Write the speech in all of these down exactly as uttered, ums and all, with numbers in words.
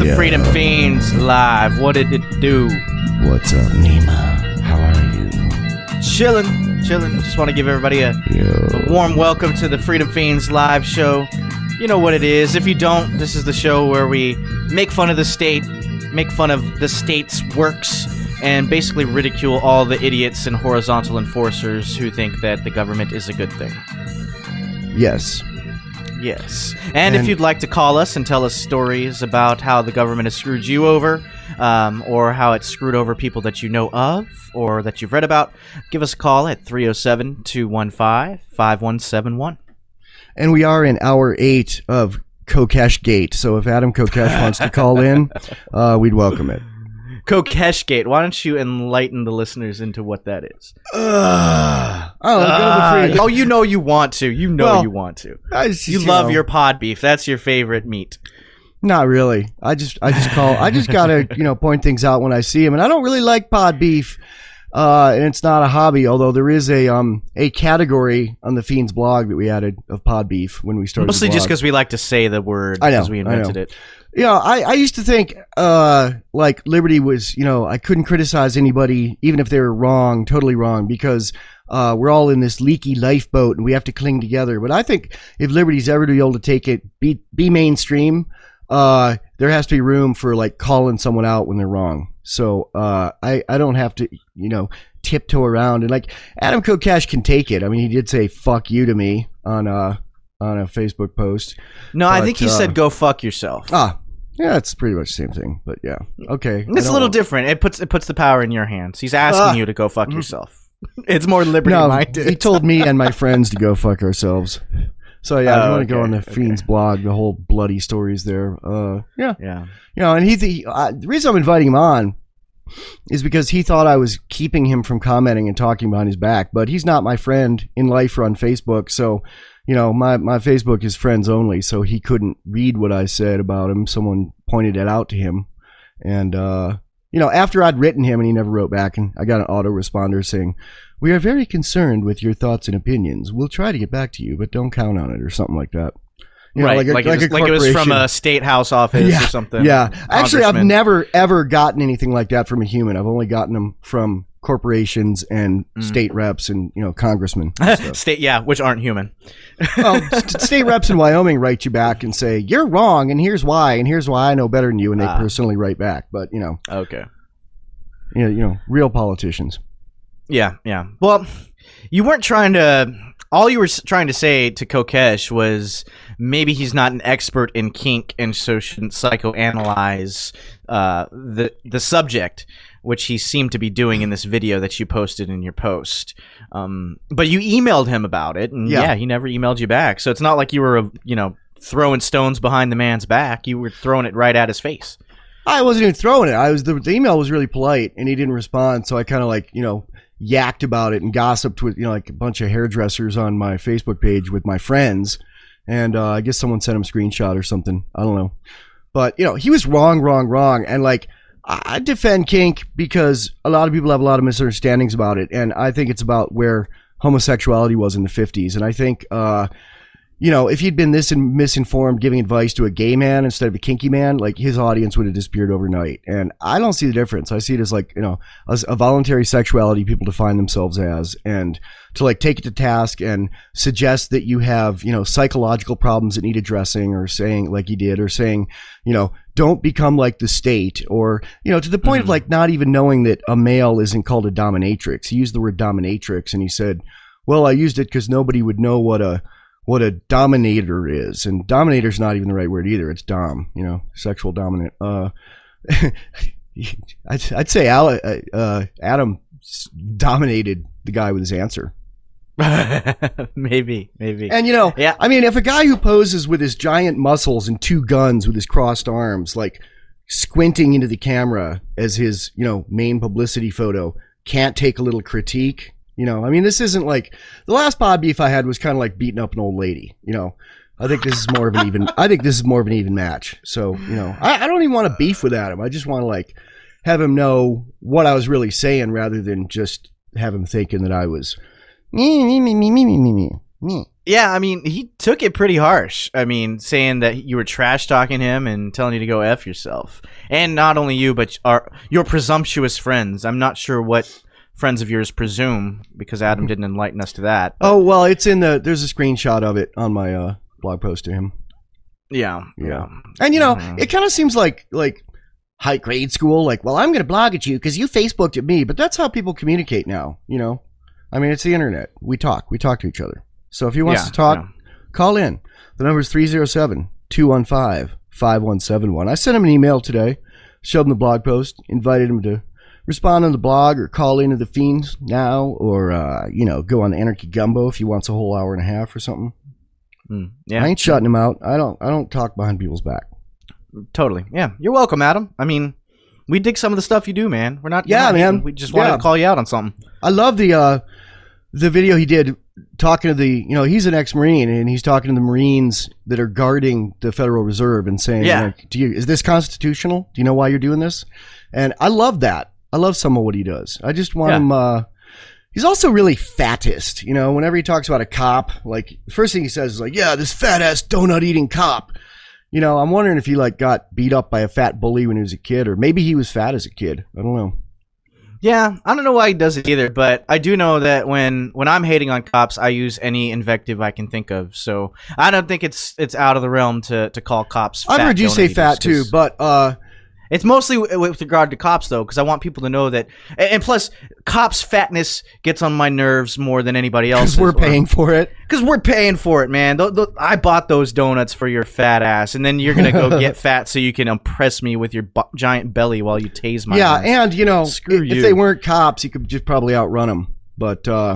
the Yeah. Freedom Fiends live. What did it do? What's up, Nima? How are you? Chilling, chilling. Just want to give everybody a, a warm welcome to the Freedom Fiends live show. You know what it is. If you don't, this is the show where we make fun of the state, make fun of the state's works, and basically ridicule all the idiots and horizontal enforcers who think that the government is a good thing. Yes. Yes. And, And- if you'd like to call us and tell us stories about how the government has screwed you over, um, or how it screwed over people that you know of or that you've read about, give us a call at three oh seven, two one five, five one seven one. And we are in hour eight of Kokesh Gate, so if Adam Kokesh wants to call in, uh, we'd welcome it. Kokesh Gate. Why don't you enlighten the listeners into what that is? Uh, oh, Uh, go to the free. oh, you know you want to. You know Well, you want to. I just, You love know, your pod beef. That's your favorite meat. Not really. I just, I just call. I just gotta, you know, point things out when I see them, and I don't really like pod beef. Uh, and it's not a hobby, although there is a um a category on the Fiends blog that we added of pod beef when we started. Mostly the just blog. because we like to say the word I know, because we I know. invented it. You know, I, I used to think, uh, like liberty was, you know, I couldn't criticize anybody, even if they were wrong, totally wrong, because, uh, we're all in this leaky lifeboat and we have to cling together. But I think if liberty's ever to be able to take it, be, be mainstream, uh, there has to be room for like calling someone out when they're wrong. So, uh, I, I don't have to, you know, tiptoe around and like Adam Kokesh can take it. I mean, he did say, fuck you to me on, uh, on a Facebook post. No, I But, think he uh, said go fuck yourself. Ah, yeah, it's pretty much the same thing, but yeah. Okay. It's I a little don't- different. It puts it puts the power in your hands. He's asking Ah. you to go fuck Mhm. yourself. It's more liberty No, minded. he told me and my friends to go fuck ourselves. So yeah, if Oh, you want to go okay, on the okay. Fiends blog, the whole bloody stories there. Uh, yeah, Yeah. you know, and he, th- uh, the reason I'm inviting him on is because he thought I was keeping him from commenting and talking behind his back, but he's not my friend in life or on Facebook, so. You know, my, my Facebook is friends only, so he couldn't read what I said about him. Someone pointed it out to him. And, uh, you know, after I'd written him and he never wrote back, and I got an autoresponder saying, we are very concerned with your thoughts and opinions. We'll try to get back to you, but don't count on it, or something like that. You know, right. a- Like, it was, a like it was from corporation. a state house office Yeah, or something. Yeah. Actually, I've Congressman. never, ever gotten anything like that from a human. I've only gotten them from corporations and Mm. state reps and, you know, congressmen. and stuff. State, yeah, which aren't human. Well, st- state reps in Wyoming write you back and say, you're wrong, and here's why, and here's why I know better than you, and they Ah. personally write back. But, you know, Okay. you know, you know, real politicians. Yeah, yeah. Well, you weren't trying to. All you were s- trying to say to Kokesh was maybe he's not an expert in kink and so shouldn't psychoanalyze uh, the the subject, which he seemed to be doing in this video that you posted in your post. Um, but you emailed him about it, and yeah. Yeah. he never emailed you back. So it's not like you were, you know, throwing stones behind the man's back. You were throwing it right at his face. I wasn't even throwing it. I was the, the email was really polite, and he didn't respond. So I kind of like, you know, yacked about it and gossiped with, you know, like a bunch of hairdressers on my Facebook page with my friends. And uh, I guess someone sent him a screenshot or something. I don't know. But, you know, he was wrong, wrong, wrong. And like, I I defend kink because a lot of people have a lot of misunderstandings about it. And I think it's about where homosexuality was in the fifties. And I think, uh, you know, if he'd been this in- misinformed giving advice to a gay man instead of a kinky man, like his audience would have disappeared overnight. And I don't see the difference. I see it as like, you know, as a voluntary sexuality people define themselves as, and to like take it to task and suggest that you have, you know, psychological problems that need addressing, or saying like he did, or saying, you know, don't become like the state, or, you know, to the point Mhm. of like not even knowing that a male isn't called a dominatrix. He used the word dominatrix and he said, well, I used it because nobody would know what a, what a dominator is, and dominator's not even the right word either. It's dom, you know, sexual dominant. Uh, I'd, I'd say Al, uh, Adam s- dominated the guy with his answer. maybe, maybe. And, you know, Yeah. I mean, if a guy who poses with his giant muscles and two guns with his crossed arms, like squinting into the camera as his, you know, main publicity photo, can't take a little critique. You know, I mean, this isn't like the last pod beef I had was kind of like beating up an old lady. You know, I think this is more of an even. I think this is more of an even match. So, you know, I, I don't even want to beef with Adam. I just want to like have him know what I was really saying, rather than just have him thinking that I was me me me me me me me me. Yeah, I mean, he took it pretty harsh. I mean, saying that you were trash talking him and telling you to go F yourself. And not only you, but our, your presumptuous friends. I'm not sure what friends of yours presume, because Adam didn't enlighten us to that. Oh, well, it's in the, there's a screenshot of it on my uh, blog post to him. Yeah. Yeah. And, you know, Mhm. it kind of seems like, like high grade school, like, well, I'm going to blog at you because you Facebooked at me. But that's how people communicate now, you know? I mean, it's the internet. We talk. We talk to each other. So if he wants Yeah, to talk, yeah. call in. The number is three oh seven, two one five, five one seven one. I sent him an email today, showed him the blog post, invited him to respond on the blog or call into the Fiends now, or, uh, you know, go on the Anarchy Gumbo if he wants a whole hour and a half or something. Mm, yeah. I ain't shutting him out. I don't I don't talk behind people's back. Totally. Yeah. You're welcome, Adam. I mean, we dig some of the stuff you do, man. We're not. Yeah, we're not man. hating. We just wanted Yeah. to call you out on something. I love the uh, the video he did talking to the, you know, he's an ex-Marine and he's talking to the Marines that are guarding the Federal Reserve and saying, Yeah. like, do you, is this constitutional? Do you know why you're doing this? And I love that. I love some of what he does. I just want Yeah. him, uh, he's also really fattest, you know, whenever he talks about a cop, like the first thing he says is like, yeah, this fat ass donut eating cop. You know, I'm wondering if he like got beat up by a fat bully when he was a kid, or maybe he was fat as a kid. I don't know. Yeah, I don't know why he does it either, but I do know that when when I'm hating on cops, I use any invective I can think of. So I don't think it's it's out of the realm to, to call cops fat. I've heard you donut say eaters, fat too, 'cause but uh, it's mostly w- with regard to cops, though, because I want people to know that. And and plus, cops' fatness gets on my nerves more than anybody else. because we're paying for it. Because we're paying for it, man. Th- th- I bought those donuts for your fat ass, and then you're gonna go get fat so you can impress me with your bu- giant belly while you tase my Yeah, ass. and you know, Screw if you. they weren't cops, you could just probably outrun them. But uh,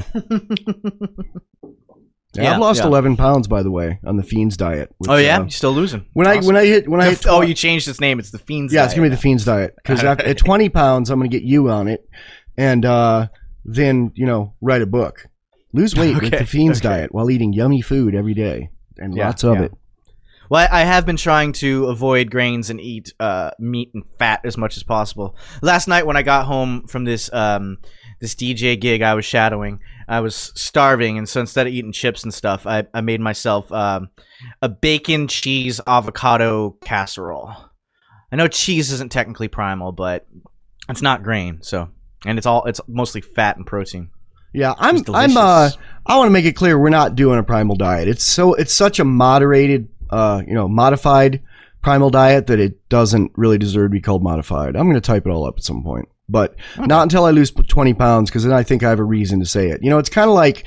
yeah, Yeah, I've lost yeah. eleven pounds, by the way, on the Fiends diet. which, Oh yeah, uh, you're still losing. when I Awesome. when I hit when I The hit f- oh, tw- you changed its name. It's the Fiends. yeah, it's gonna be Diet. the Fiends diet because at, at twenty pounds, I'm gonna get you on it, and uh, then you know, write a book, lose weight with Okay, the Fiends okay. diet while eating yummy food every day and Yeah, lots of yeah. it. Well, I I have been trying to avoid grains and eat uh, meat and fat as much as possible. Last night when I got home from this um, this D J gig I was shadowing, I was starving, and so instead of eating chips and stuff, I, I made myself um, a bacon, cheese, avocado casserole. I know cheese isn't technically primal, but it's not grain, so and it's all it's mostly fat and protein. Yeah, I'm. It's I'm. Uh, delicious. I want to make it clear we're not doing a primal diet. It's so. It's such a moderated, uh, you know, modified primal diet that it doesn't really deserve to be called modified. I'm going to type it all up at some point, but not until I lose twenty pounds, because then I think I have a reason to say it. You know, it's kind of like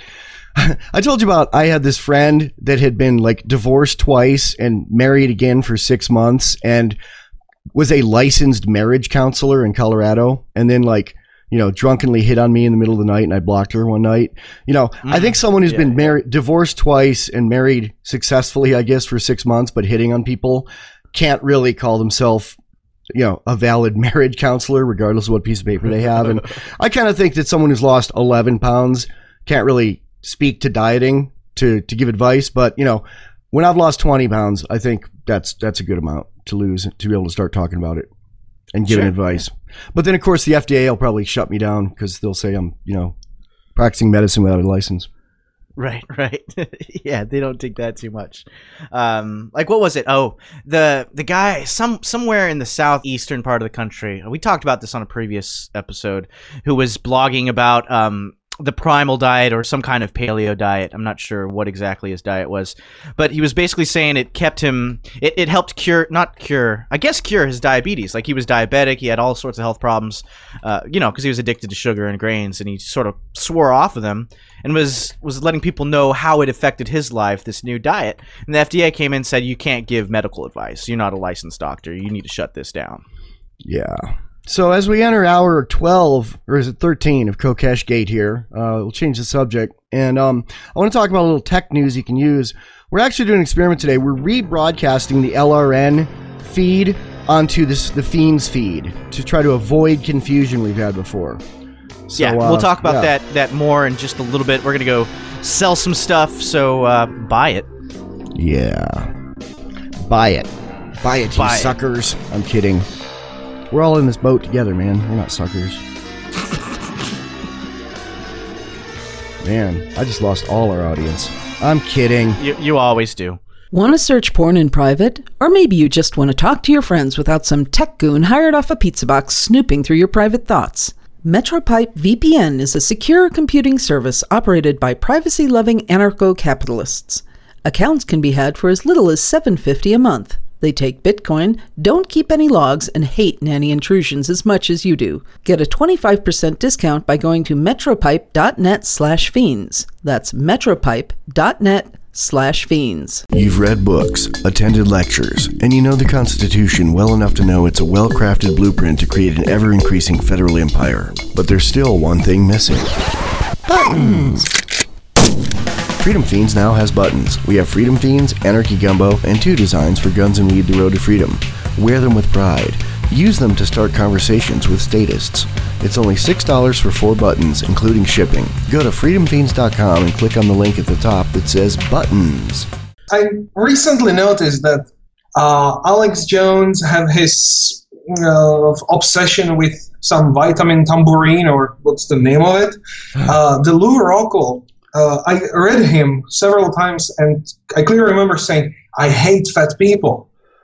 I told you about. I had this friend that had been like divorced twice and married again for six months, and was a licensed marriage counselor in Colorado, and then like. You know, drunkenly hit on me in the middle of the night, and I blocked her one night. You know, I think someone who's Yeah, been yeah. married, divorced twice, and married successfully, I guess, for six months, but hitting on people, can't really call themselves, you know, a valid marriage counselor, regardless of what piece of paper they have. And I kind of think that someone who's lost eleven pounds can't really speak to dieting to to give advice. But you know, when I've lost twenty pounds, I think that's that's a good amount to lose to be able to start talking about it and giving Sure. advice. But then, of course, the F D A will probably shut me down because they'll say I'm, you know, practicing medicine without a license. Right, right. Yeah, they don't take that too much. Um, like what was it? Oh, the the guy some somewhere in the southeastern part of the country. We talked about this on a previous episode. Who was blogging about um the primal diet or some kind of paleo diet. I'm not sure what exactly his diet was, but he was basically saying it kept him. It, it helped cure, not cure, I guess cure his diabetes. Like he was diabetic, he had all sorts of health problems, uh, you know, because he was addicted to sugar and grains, and he sort of swore off of them and was was letting people know how it affected his life. This new diet, and the F D A came in and said you can't give medical advice. You're not a licensed doctor. You need to shut this down. Yeah. So as we enter hour twelve, or is it thirteen of Kokesh Gate here, uh, we'll change the subject. And um, I want to talk about a little tech news you can use. We're actually doing an experiment today. We're rebroadcasting the L R N feed onto this, the Fiends feed to try to avoid confusion we've had before. So, yeah, uh, we'll talk about yeah. that that more in just a little bit. We're gonna go sell some stuff, so uh, buy it. Yeah. Buy it. Buy it, Buy you it. suckers. I'm kidding. We're all in this boat together, man. We're not suckers. Man, I just lost all our audience. I'm kidding. You, you always do. Want to search porn in private? Or maybe you just want to talk to your friends without some tech goon hired off a pizza box snooping through your private thoughts. MetroPipe V P N is a secure computing service operated by privacy-loving anarcho-capitalists. Accounts can be had for as little as seven dollars and fifty cents a month. They take Bitcoin, don't keep any logs, and hate nanny intrusions as much as you do. Get a twenty-five percent discount by going to metropipe.net slash fiends. That's metropipe.net slash fiends. You've read books, attended lectures, and you know the Constitution well enough to know it's a well-crafted blueprint to create an ever-increasing federal empire. But there's still one thing missing. Buttons! Freedom Fiends now has buttons. We have Freedom Fiends, Anarchy Gumbo, and two designs for Guns and Weed: The Road to Freedom. Wear them with pride. Use them to start conversations with statists. It's only six dollars for four buttons, including shipping. Go to freedom fiends dot com and click on the link at the top that says Buttons. I recently noticed that uh, Alex Jones have his uh, obsession with some vitamin tambourine, or what's the name of it? Uh, the Lou Rockwell. Uh, I read him several times, and I clearly remember saying, I hate fat people.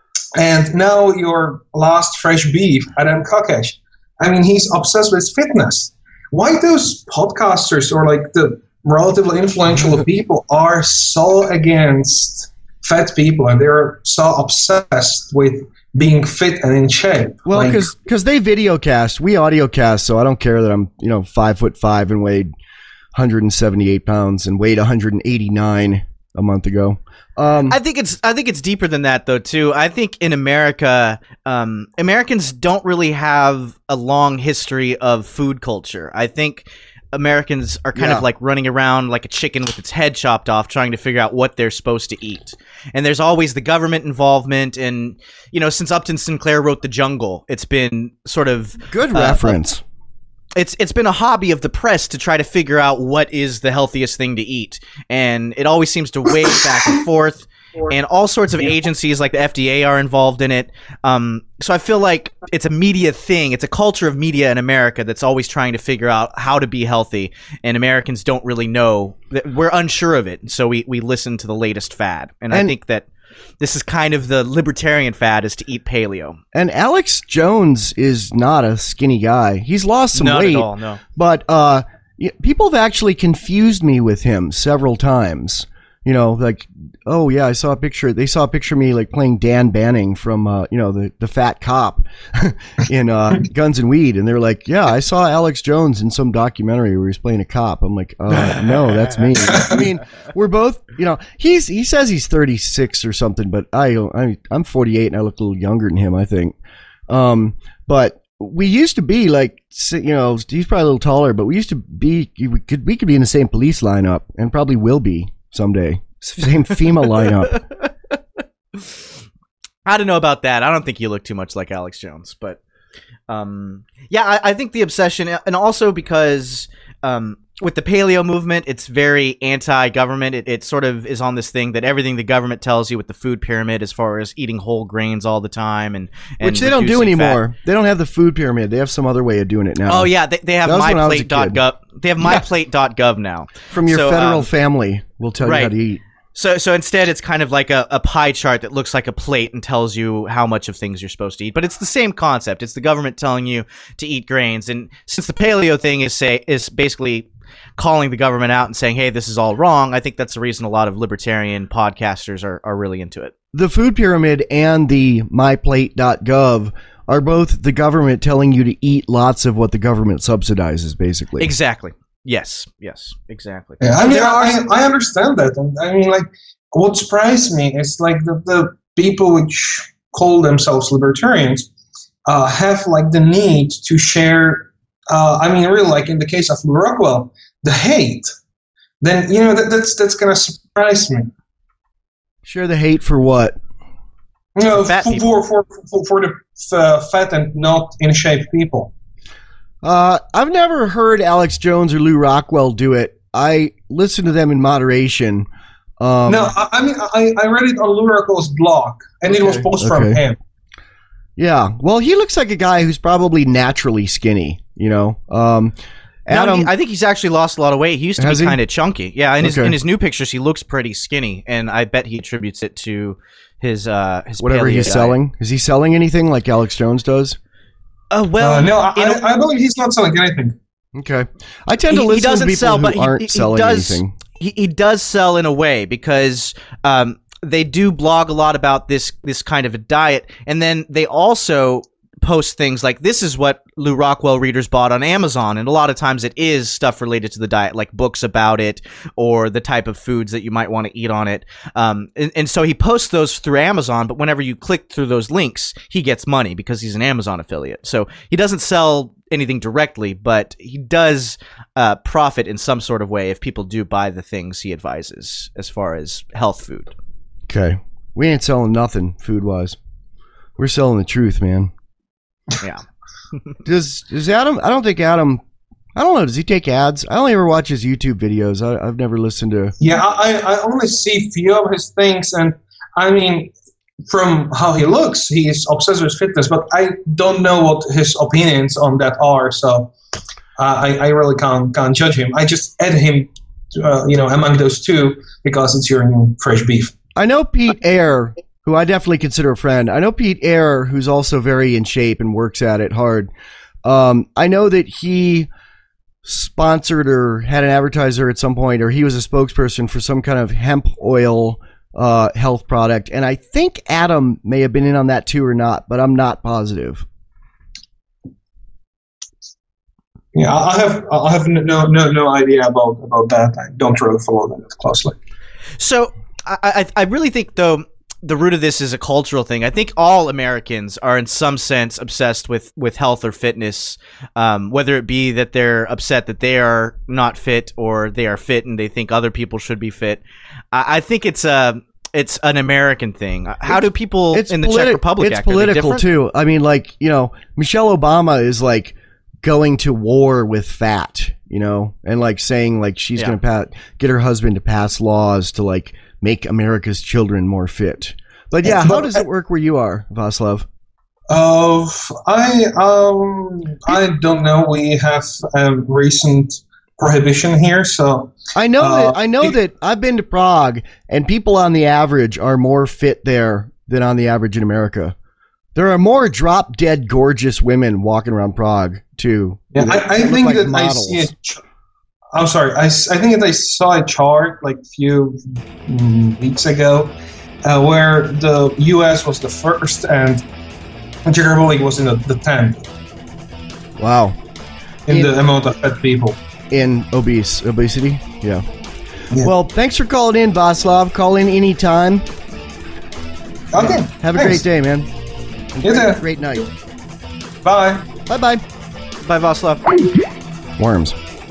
And now your last fresh beef, Adam Kokesh, I mean, he's obsessed with fitness. Why those podcasters or like the relatively influential people are so against fat people, and they're so obsessed with being fit and in shape? Well, like, because because they videocast, we audiocast, so I don't care that I'm, you know, five foot five and weighed one hundred seventy-eight pounds and weighed one hundred eighty-nine a month ago. Um, I think it's I think it's deeper than that though too. I think in America, um, Americans don't really have a long history of food culture. I think Americans are kind Yeah. of like running around like a chicken with its head chopped off, trying to figure out what they're supposed to eat. And there's always the government involvement. And you know, since Upton Sinclair wrote The Jungle, it's been sort of good uh, reference. It's it's been a hobby of the press to try to figure out what is the healthiest thing to eat, and it always seems to wave back and forth. And all sorts of agencies like the F D A are involved in it. Um, so I feel like it's a media thing. It's a culture of media in America that's always trying to figure out how to be healthy, and Americans don't really know. We're unsure of it, so we we listen to the latest fad. And, and I think that this is kind of the libertarian fad, is to eat paleo. And Alex Jones is not a skinny guy. He's lost some Not weight. at all, no. But uh, y- people have actually confused me with him several times. You know, like, oh yeah, I saw a picture. They saw a picture of me like playing Dan Banning from, uh, you know, the, the fat cop in uh, Guns and Weed, and they're like, yeah, I saw Alex Jones in some documentary where he's playing a cop. I'm like, uh, no, that's me. I mean, we're both, you know, he's he says he's thirty-six or something, but I, I I'm forty-eight and I look a little younger than him, I think. Um, but we used to be like, you know, he's probably a little taller, but we used to be, we could we could be in the same police lineup, and probably will be someday. Same FEMA lineup. I don't know about that. I don't think you look too much like Alex Jones, but um, yeah, I, I think the obsession, and also because um, with the paleo movement, it's very anti-government. It, it sort of is on this thing that everything the government tells you with the food pyramid, as far as eating whole grains all the time, and, and which they don't do reducing anymore. fat. They don't have the food pyramid. They have some other way of doing it now. Oh yeah, they, they have That was when I was a my plate dot gov. They have my plate dot gov now. From your So, federal um, family will tell right. you how to eat. So so instead, it's kind of like a, a pie chart that looks like a plate and tells you how much of things you're supposed to eat. But it's the same concept. It's the government telling you to eat grains. And since the paleo thing is say is basically calling the government out and saying, hey, this is all wrong, I think that's the reason a lot of libertarian podcasters are, are really into it. The food pyramid and the my plate dot gov are both the government telling you to eat lots of what the government subsidizes, basically. Exactly. Yes. Yes. Exactly. Yeah, I mean, There are I, some- I understand that. And I mean, like, what surprised me is like the, the people which call themselves libertarians uh, have like the need to share, uh, I mean, really, like in the case of Lou Rockwell, the hate. Then, you know, that, that's that's going to surprise me. Share the hate for what? You know, Fat for, people. for, for, for the uh, fat and not in shape people. Uh, I've never heard Alex Jones or Lou Rockwell do it. I listen to them in moderation. Um, no, I, I mean, I, I read it on Lou Rockwell's blog, and it was Okay, posted from okay. him. Yeah, well, he looks like a guy who's probably naturally skinny, you know. Um, Adam, no, he, I think he's actually lost a lot of weight. He used to Has be he? kind of chunky. Yeah, in his Okay. in his new pictures, he looks pretty skinny, and I bet he attributes it to his uh his whatever paleo he's diet. selling, is he selling anything like Alex Jones does? Uh, well, uh, no, I, you know- I, I believe he's not selling anything. Okay, I tend to He- he listen to doesn't people sell, who but he- aren't he selling does- anything. he, he does sell in a way because um, they do blog a lot about this this kind of a diet, and then they also post things like, this is what Lou Rockwell readers bought on Amazon, and a lot of times it is stuff related to the diet, like books about it or the type of foods that you might want to eat on it. Um, and, and so he posts those through Amazon, but whenever you click through those links, he gets money because he's an Amazon affiliate. So he doesn't sell anything directly, but he does uh, profit in some sort of way if people do buy the things he advises as far as health food. Okay, we ain't selling nothing food wise. We're selling the truth, man. Yeah. Does does Adam? I don't think Adam. I don't know. Does he take ads? I only ever watch his YouTube videos. I, I've never listened to. Yeah, I, I only see few of his things, and I mean, from how he looks, he is obsessed with fitness, but I don't know what his opinions on that are, so uh, I, I really can't can't judge him. I just add him, uh, you know, among those two because it's your new fresh beef. I know Pete Ayer, who I definitely consider a friend. I know Pete Ayer, who's also very in shape and works at it hard. Um, I know that he sponsored or had an advertiser at some point, or he was a spokesperson for some kind of hemp oil uh, health product. And I think Adam may have been in on that too or not, but I'm not positive. Yeah, I I have I have no no no idea about about that. I don't really follow that closely. So I, I, I really think, though, the root of this is a cultural thing. I think all Americans are in some sense obsessed with, with health or fitness, um, whether it be that they're upset that they are not fit or they are fit and they think other people should be fit. I, I think it's a it's an American thing. How do people It's in the politi- Czech Republic It's act? Are they political different? too. I mean, like, you know, Michelle Obama is like going to war with fat, you know, and like saying like she's Yeah. going to pa- get her husband to pass laws to like make America's children more fit. But yeah, how does it work where you are, Vaslav? Uh, I um I don't know. We have a recent prohibition here, so I know Uh, that I know it- that I've been to Prague, and people on the average are more fit there than on the average in America. There are more drop dead gorgeous women walking around Prague too. yeah, They- I, I they look think like that I models. see a. Ch- I'm sorry. I, s- I think that I saw a chart like a few mm, weeks ago, uh, where the U S was the first and Czech Republic was in the, the tenth Wow. in In- the amount of fat people. In obese obesity, yeah. Yeah. Well, thanks for calling in, Vaslav. Call in anytime. Okay. Have a thanks. great day, man. You Great, too. great night. Bye. Bye bye. By Vaslav. Worms.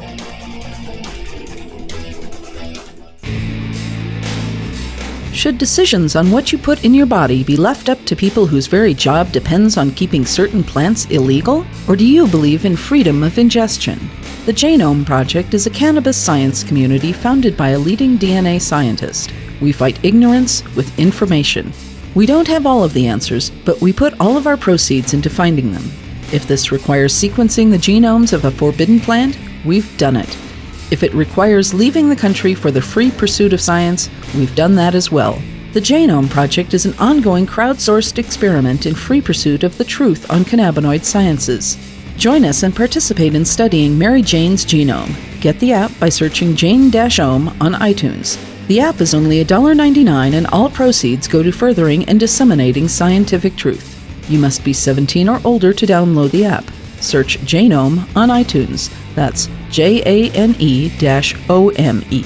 Should decisions on what you put in your body be left up to people whose very job depends on keeping certain plants illegal? Or do you believe in freedom of ingestion? The Genome Project is a cannabis science community founded by a leading D N A scientist. We fight ignorance with information. We don't have all of the answers, but we put all of our proceeds into finding them. If this requires sequencing the genomes of a forbidden plant, we've done it. If it requires leaving the country for the free pursuit of science, we've done that as well. The Genome Project is an ongoing crowdsourced experiment in free pursuit of the truth on cannabinoid sciences. Join us and participate in studying Mary Jane's genome. Get the app by searching Jane-Ohm on iTunes. The app is only one dollar and ninety-nine cents and all proceeds go to furthering and disseminating scientific truth. You must be seventeen or older to download the app. Search Jane-Ohm on iTunes. That's J A N E O M E.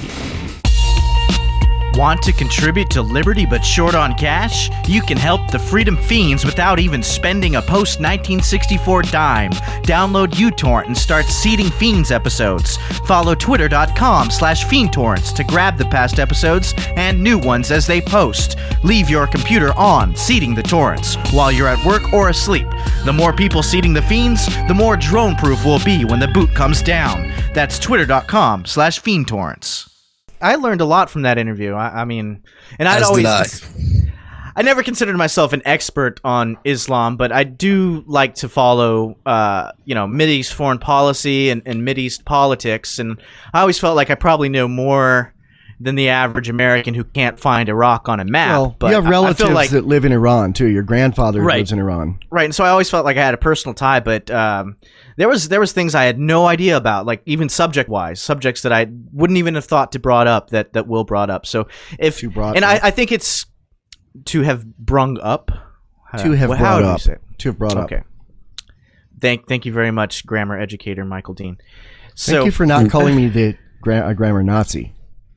Want to contribute to Liberty but short on cash? You can help the Freedom Fiends without even spending a post nineteen sixty-four dime. Download uTorrent and start seeding Fiends episodes. Follow twitter.com slash fiendtorrents to grab the past episodes and new ones as they post. Leave your computer on, seeding the torrents, while you're at work or asleep. The more people seeding the Fiends, the more drone-proof we'll be when the boot comes down. That's twitter.com slash fiendtorrents. I learned a lot from that interview. I, I mean, and I'd As always, did I. I never considered myself an expert on Islam, but I do like to follow, uh, you know, Mideast foreign policy and, and Mideast politics, and I always felt like I probably know more than the average American who can't find Iraq on a map. Well, but you have I- I relatives feel like, that live in Iran too. Your grandfather Right. lives in Iran. right, and so I always felt like I had a personal tie, but um, there was there was things I had no idea about, like even subject wise, subjects that I wouldn't even have thought to brought up that that Will brought up. So if To brought and up. I, I think it's to have brung up, To have Well, brought how do you up. say it? To have brought up. Okay. Thank thank you very much, grammar educator Michael Dean. So Thank you for not calling me the gra- a grammar Nazi.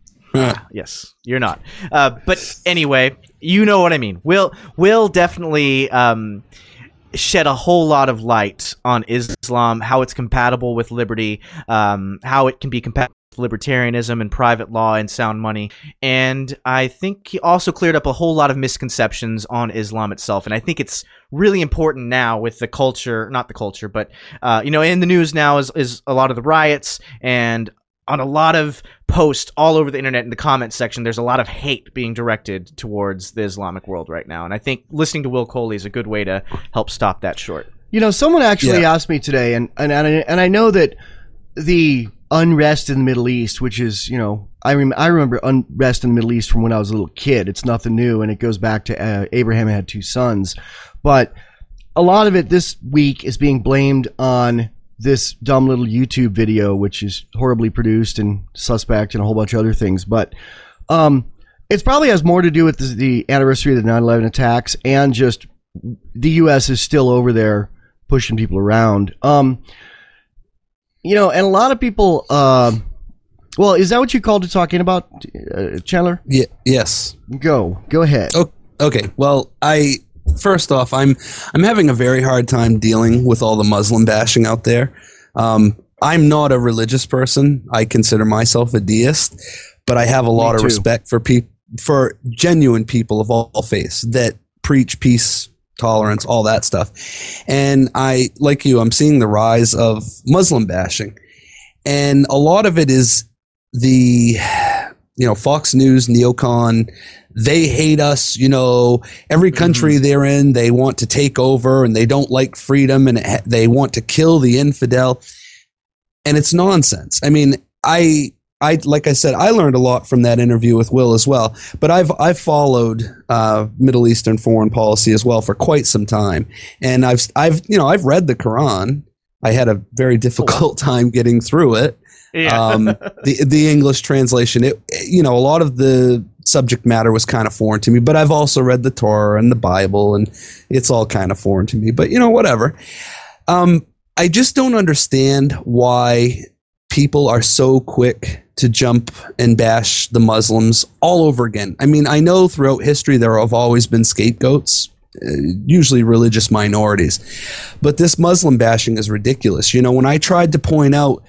yes, you're not. Uh, but anyway, you know what I mean. Will will definitely um, shed a whole lot of light on Islam, how it's compatible with liberty, um, how it can be compatible with libertarianism and private law and sound money. And I think he also cleared up a whole lot of misconceptions on Islam itself. And I think it's really important now with the culture, not the culture, but, uh, you know, in the news now is, is a lot of the riots, and on a lot of posts all over the internet in the comment section, there's a lot of hate being directed towards the Islamic world right now. And I think listening to Will Coley is a good way to help stop that short. You know, someone actually Yeah. asked me today, and, and and I- and I know that the unrest in the Middle East, which is, you know, I rem- I remember unrest in the Middle East from when I was a little kid. It's nothing new, and it goes back to uh, Abraham had two sons, but a lot of it this week is being blamed on this dumb little YouTube video, which is horribly produced and suspect and a whole bunch of other things. But um, it probably has more to do with the, the anniversary of the nine eleven attacks, and just the U S is still over there pushing people around. Um, you know, and a lot of people, uh, well, is that what you called it talking about, uh, Chandler? Yeah, yes. Go, go ahead. Oh, okay. Well, I first off, I'm I'm having a very hard time dealing with all the Muslim bashing out there. Um, I'm not a religious person. I consider myself a deist, but I have a lot of too. respect for people, for genuine people of all faiths that preach peace, tolerance, all that stuff. And I, like you, I'm seeing the rise of Muslim bashing, and a lot of it is the, you know, Fox News, neocon. They hate us, you know, every country Mm-hmm. they're in, they want to take over, and they don't like freedom, and it ha- they want to kill the infidel. And it's nonsense. I mean, I, I, like I said, I learned a lot from that interview with Will as well, but I've, I've followed, uh, Middle Eastern foreign policy as well for quite some time. And I've, I've, you know, I've read the Quran. I had a very difficult time getting through it. Yeah. um, the the English translation, it, you know, a lot of the subject matter was kind of foreign to me, but I've also read the Torah and the Bible, and it's all kind of foreign to me. But you know, whatever. Um, I just don't understand why people are so quick to jump and bash the Muslims all over again. I mean, I know throughout history there have always been scapegoats, uh, usually religious minorities, but this Muslim bashing is ridiculous. You know, when I tried to point out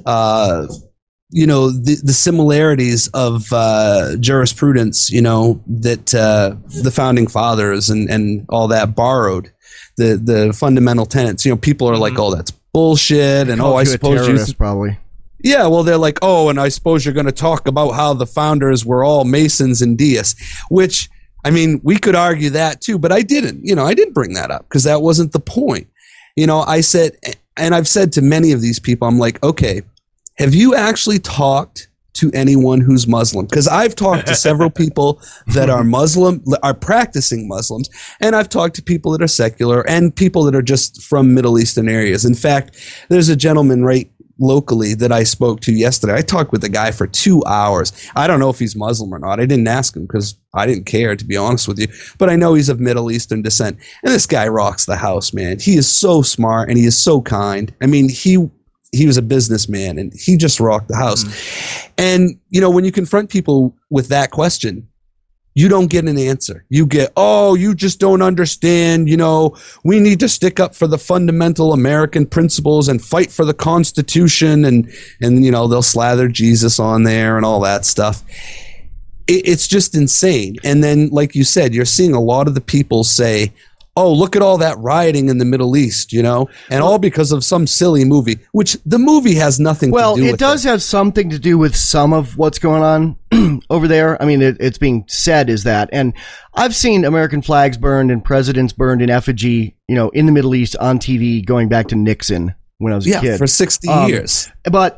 uh, you know, the, the similarities of uh, jurisprudence, you know, that uh, the founding fathers and, and all that borrowed, the, the fundamental tenets, you know, people are like, oh, that's bullshit. And, oh, Called I you a suppose you terrorist, probably. yeah, well, they're like, oh, and I suppose you're going to talk about how the founders were all Masons and deists, which, I mean, we could argue that too, but I didn't, you know, I didn't bring that up because that wasn't the point. You know, I said, and I've said to many of these people, I'm like, okay, have you actually talked to anyone who's Muslim? Because I've talked to several people that are Muslim, are practicing Muslims, and I've talked to people that are secular and people that are just from Middle Eastern areas. In fact, there's a gentleman right locally that I spoke to yesterday. I talked with the guy for two hours. I don't know if he's Muslim or not. I didn't ask him because I didn't care, to be honest with you. But I know he's of Middle Eastern descent. And this guy rocks the house, man. He is so smart and he is so kind. I mean, he he was a businessman and he just rocked the house. Mm-hmm. And, you know, when you confront people with that question, you don't get an answer. You get, oh, you just don't understand. You know, we need to stick up for the fundamental American principles and fight for the Constitution. And, and you know, they'll slather Jesus on there and all that stuff. It, it's just insane. And then, like you said, you're seeing a lot of the people say, oh, look at all that rioting in the Middle East, you know, and all because of some silly movie, which the movie has nothing well, to do with. Well, it does have something to do with some of what's going on over there. I mean, it, it's being said is that, and I've seen American flags burned and presidents burned in effigy, you know, in the Middle East on T V going back to Nixon when I was a yeah, kid. for sixty Um, years. But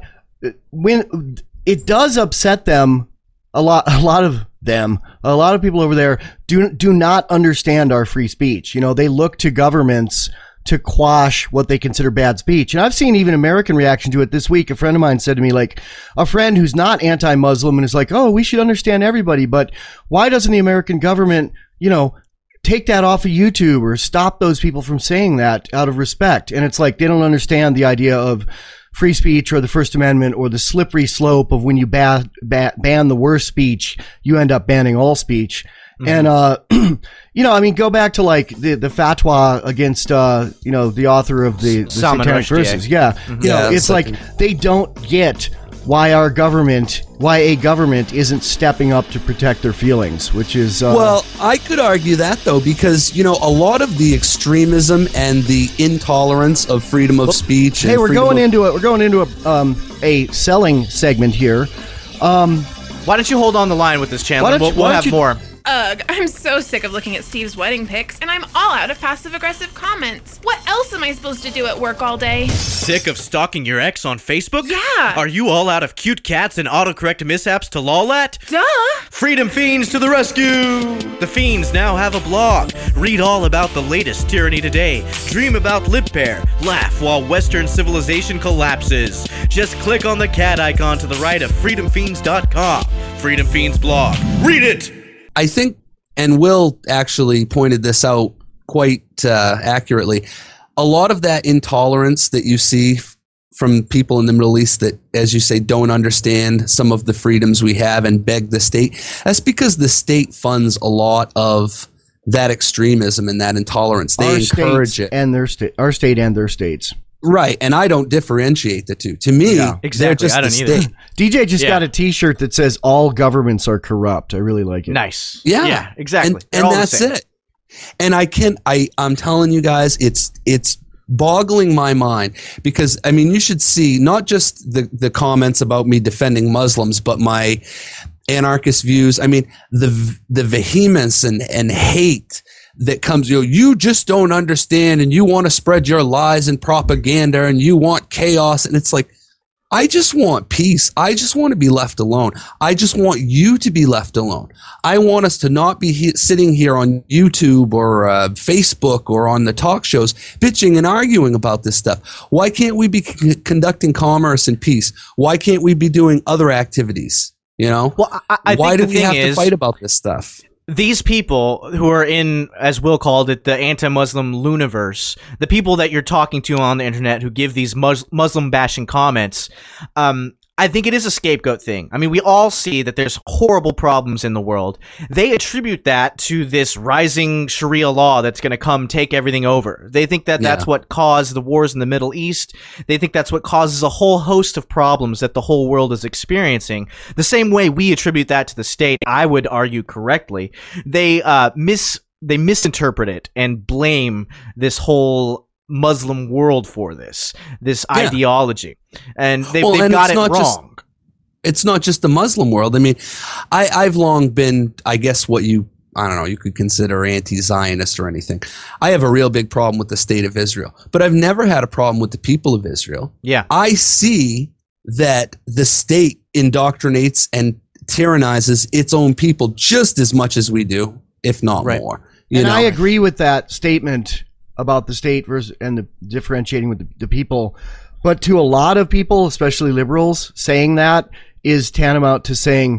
when it does upset them, a lot, a lot of them, a lot of people over there do do not understand our free speech. You know, they look to governments to quash what they consider bad speech. And I've seen even American reaction to it this week. A friend of mine said to me, like, a friend who's not anti-Muslim and is like, oh, we should understand everybody, but why doesn't the American government, you know, take that off of YouTube or stop those people from saying that out of respect? And it's like, they don't understand the idea of free speech or the First Amendment or the slippery slope of when you ba- ba- ban the worst speech, you end up banning all speech. Mm-hmm. And, uh, you know, I mean, go back to like the, the fatwa against, uh, you know, the author of the, the Salman Satanic Rushdie. Verses. Yeah. Mm-hmm. You know, Yeah, it's like they don't get why our government, why a government isn't stepping up to protect their feelings, which is, uh, Well, I could argue that, though, because, you know, a lot of the extremism and the intolerance of freedom of speech. And hey, we're freedom going of- into it. We're going into a, um, a selling segment here. Um, Why don't you hold on the line with this, Why Chandler? don't We'll, you- we'll why don't have you- more. Ugh, I'm so sick of looking at Steve's wedding pics, and I'm all out of passive-aggressive comments. What else am I supposed to do at work all day? Sick of stalking your ex on Facebook? Yeah. Are you all out of cute cats and autocorrect mishaps to lol at? Duh! Freedom Fiends to the rescue! The Fiends now have a blog. Read all about the latest tyranny today. Dream about lip pair. Laugh while Western civilization collapses. Just click on the cat icon to the right of freedom fiends dot com. Freedom Fiends blog. Read it! I think, and Will actually pointed this out quite uh, accurately, a lot of that intolerance that you see f- from people in the Middle East that, as you say, don't understand some of the freedoms we have and beg the state, that's because the state funds a lot of that extremism and that intolerance. They our encourage states it. and their state, our state and their states. Right, and I don't differentiate the two. To me, Yeah, exactly. they're just I the don't either. state. D J just Yeah. got a T-shirt that says "All governments are corrupt." I really like it. Nice. Yeah, Yeah, exactly. And, They're and all the that's same. it. And I can, I, I'm telling you guys, it's it's boggling my mind because I mean, you should see not just the the comments about me defending Muslims, but my anarchist views. I mean, the the vehemence and and hate that comes, you know, you just don't understand and you want to spread your lies and propaganda and you want chaos. And it's like, I just want peace. I just want to be left alone. I just want you to be left alone. I want us to not be he- sitting here on YouTube or uh, Facebook or on the talk shows bitching and arguing about this stuff. Why can't we be c- conducting commerce and peace? Why can't we be doing other activities? You know, Well, I, I why think do the we thing have is, to fight about this stuff? these people who are in, as Will called it, the anti-Muslim Luniverse, the people that you're talking to on the internet who give these mus- Muslim-bashing comments, um, I think it is a scapegoat thing. I mean, we all see that there's horrible problems in the world. They attribute that to this rising Sharia law that's going to come take everything over. They think that that's Yeah. what caused the wars in the Middle East. They think that's what causes a whole host of problems that the whole world is experiencing. The same way we attribute that to the state, I would argue correctly. They uh, mis they misinterpret it and blame this whole Muslim world for this, this Yeah. ideology. And they've, Well, they've and got it's it not just- wrong. It's not just the Muslim world. I mean, I, I've long been, I guess, what you, I don't know, you could consider anti-Zionist or anything. I have a real big problem with the state of Israel, but I've never had a problem with the people of Israel. Yeah. I see that the state indoctrinates and tyrannizes its own people just as much as we do, if not Right. more. You and know? I agree with that statement about the state versus and the differentiating with the, the people. But to a lot of people, especially liberals, saying that is tantamount to saying,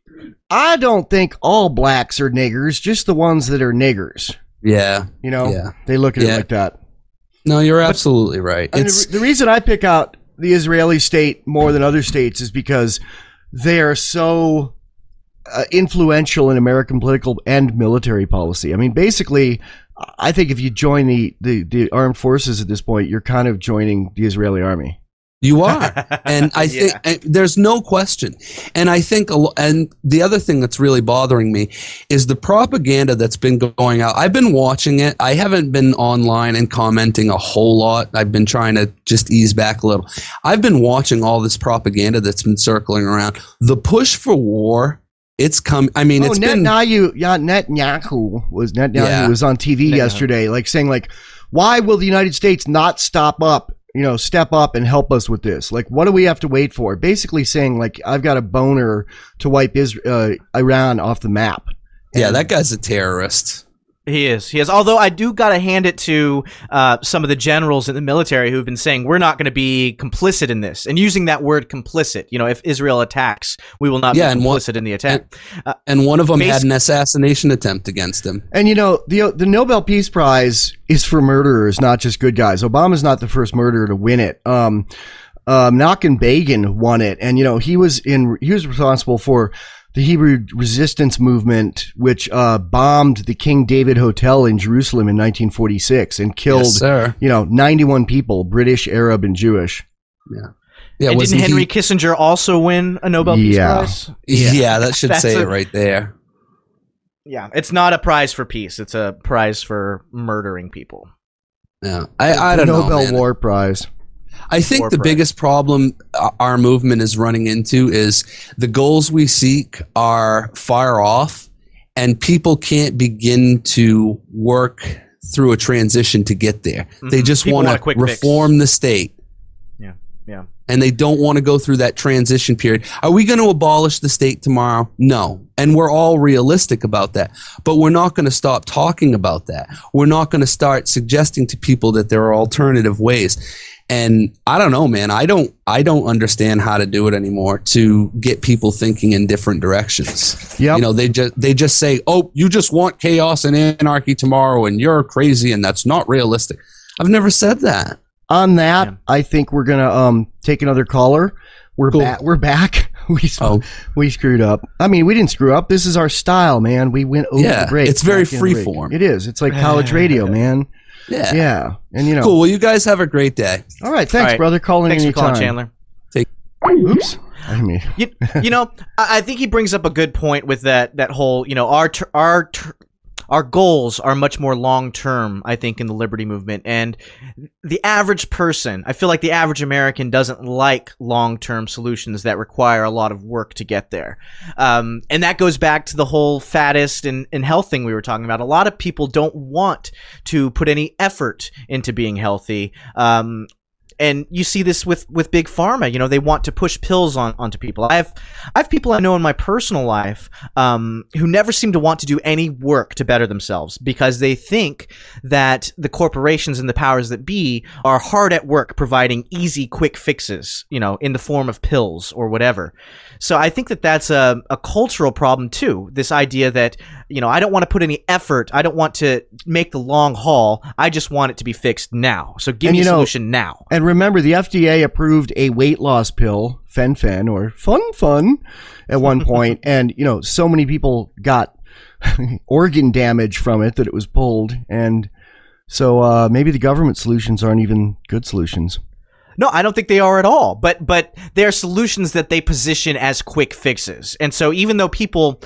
I don't think all blacks are niggers, just the ones that are niggers. Yeah. You know, Yeah. they look at Yeah. it like that. No, you're absolutely right. And It's the, the reason I pick out the Israeli state more than other states is because they are so uh, influential in American political and military policy. I mean, basically, I think if you join the, the, the armed forces at this point, you're kind of joining the Israeli army. You are. And I think Yeah. and there's no question. And I think, a lo- and the other thing that's really bothering me is the propaganda that's been going out. I've been watching it. I haven't been online and commenting a whole lot. I've been trying to just ease back a little. I've been watching all this propaganda that's been circling around. The push for war, it's come. I mean, Oh, it's been. Netanyahu, yeah, Netanyahu was Netanyahu Yeah. was on T V Netanyahu. yesterday, like saying, like, why will the United States not stop up, you know, step up and help us with this? Like, what do we have to wait for? Basically saying, like, I've got a boner to wipe Israel, uh, Iran off the map. Yeah, that guy's a terrorist. He is. He is. Although I do got to hand it to uh, some of the generals in the military who've been saying we're not going to be complicit in this, and using that word complicit. You know, if Israel attacks, we will not Yeah, be and what- complicit in the attack. Uh, And one of them had Basi- an assassination attempt against him. And you know, the the Nobel Peace Prize is for murderers, not just good guys. Obama's not the first murderer to win it. Um, um, Menachem Begin won it, and you know he was in he was responsible for the Hebrew resistance movement, which uh, bombed the King David Hotel in Jerusalem in nineteen forty-six and killed Yes, sir. you know ninety-one people, British, Arab, and Jewish. Yeah, and wasn't didn't Henry he- Kissinger also win a Nobel Peace Yeah. Prize? Yeah, that should That's say a- it right there. Yeah, it's not a prize for peace. It's a prize for murdering people. Yeah, I, I don't the know, Nobel man. War Prize. I think War the prize. biggest problem uh, our movement is running into is the goals we seek are far off, and people can't begin to work through a transition to get there. They Mhm. just People want want a to quick fix. reform the state. Yeah, yeah. And they don't want to go through that transition period. Are we going to abolish the state tomorrow? No. And we're all realistic about that. But we're not going to stop talking about that. We're not going to start suggesting to people that there are alternative ways. And I don't know, man. I don't I don't understand how to do it anymore to get people thinking in different directions. Yep. You know, they just they just say, "Oh, you just want chaos and anarchy tomorrow and you're crazy and that's not realistic." I've never said that. On that, Yeah. I think we're gonna um take another caller. We're Cool. back. We're back. We sp- Oh. we screwed up. I mean, we didn't screw up. This is our style, man. We went over Yeah, the break. it's very back in the break. freeform. It is. It's like college radio, man. Yeah. Yeah, and you know. Cool. Well, you guys have a great day. All right, thanks, All right. brother. Calling Thanks for anytime. calling, Chandler. Oops. I mean, You, you know, I I think he brings up a good point with that that whole, you know, our tr- our tr- our goals are much more long term, I think, in the liberty movement. And the average person, I feel like the average American doesn't like long term solutions that require a lot of work to get there. Um, and that goes back to the whole fattest and, and health thing we were talking about. A lot of people don't want to put any effort into being healthy. Um, And you see this with, with big pharma. You know, they want to push pills on onto people. I have I have people I know in my personal life um, who never seem to want to do any work to better themselves because they think that the corporations and the powers that be are hard at work providing easy, quick fixes. You know, in the form of pills or whatever. So I think that that's a, a cultural problem too. This idea that, you know, I don't want to put any effort. I don't want to make the long haul. I just want it to be fixed now. So give And me you a know- solution now. and remember, the F D A approved a weight loss pill, Fen-Phen, or Fun Fun, at one point, and you know, so many people got organ damage from it that it was pulled, and so uh, maybe the government solutions aren't even good solutions. No, I don't think they are at all. But but they're solutions that they position as quick fixes. And so even though people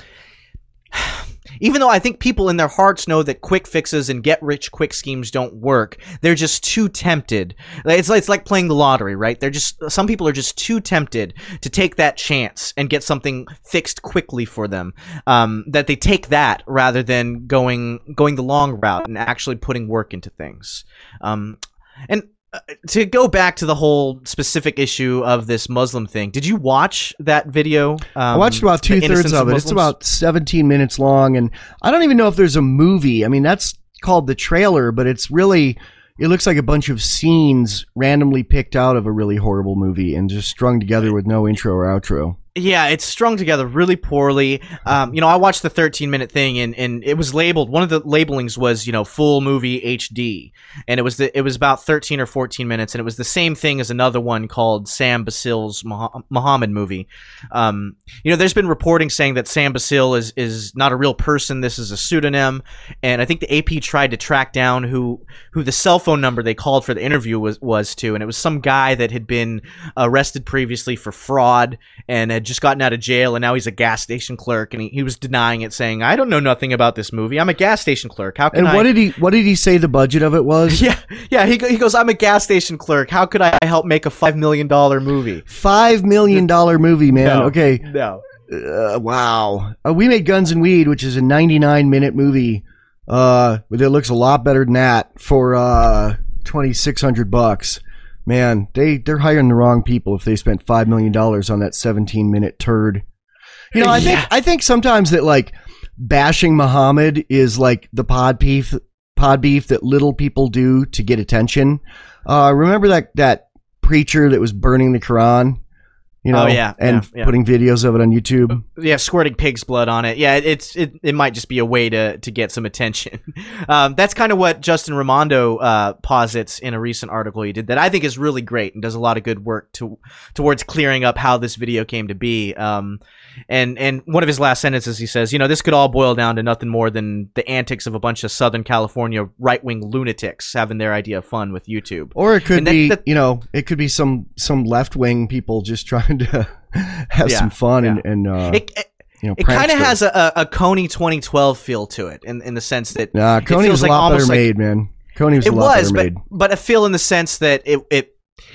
even though I think people in their hearts know that quick fixes and get rich quick schemes don't work, they're just too tempted. It's like, it's like playing the lottery, right? They're just some people are just too tempted to take that chance and get something fixed quickly for them. Um, that they take that rather than going going the long route and actually putting work into things. Um, and uh, to go back to the whole specific issue of this Muslim thing, did you watch that video? Um, I watched about The two thirds Innocence of it. It's Muslims? about seventeen minutes long, and I don't even know if there's a movie. I mean, that's called the trailer, but it's really, it looks like a bunch of scenes randomly picked out of a really horrible movie and just strung together with no intro or outro. Yeah, it's strung together really poorly. Um, you know, I watched the thirteen minute thing, and, and it was labeled. One of the labelings was, you know, full movie H D, and it was the it was about thirteen or fourteen minutes, and it was the same thing as another one called Sam Basil's Mah- Muhammad movie. Um, you know, there's been reporting saying that Sam Basil is is not a real person. This is a pseudonym, and I think the A P tried to track down who who the cell phone number they called for the interview was was to, and it was some guy that had been arrested previously for fraud and had just gotten out of jail, and now he's a gas station clerk, and he, he was denying it, saying, I don't know nothing about this movie. I'm a gas station clerk. How can And I... what did he what did he say the budget of it was? Yeah, yeah. He, go- he goes, I'm a gas station clerk. How could I help make a five million dollars movie? Five million dollar movie, man. No, Okay. No. Uh, wow. Uh, we made Guns and Weed, which is a ninety-nine minute movie. Uh, but it looks a lot better than that for uh twenty-six hundred bucks. Man, they they're hiring the wrong people if they spent five million dollars on that seventeen minute turd. You know, I think Yeah. I think sometimes that like bashing Muhammad is like the pod beef pod beef that little people do to get attention. Uh, remember that that preacher that was burning the Quran? You know, Oh, yeah, and yeah, yeah. putting videos of it on YouTube. Yeah, squirting pig's blood on it. Yeah, it, it's it, it might just be a way to to get some attention. Um, that's kind of what Justin Raimondo uh, posits in a recent article he did that I think is really great and does a lot of good work to towards clearing up how this video came to be. Um, and and one of his last sentences, he says, you know, this could all boil down to nothing more than the antics of a bunch of Southern California right wing lunatics having their idea of fun with YouTube. Or it could And that- be, that- you know, it could be some some left wing people just trying to have Yeah, some fun yeah. and, and uh, It, it, you know, it kind of prankster. has a, a, a Coney twenty twelve feel to it in, in the sense that Nah, it Coney feels was a like lot better almost like- made, man. Coney was It a lot was, better but made. but I feel in the sense that it it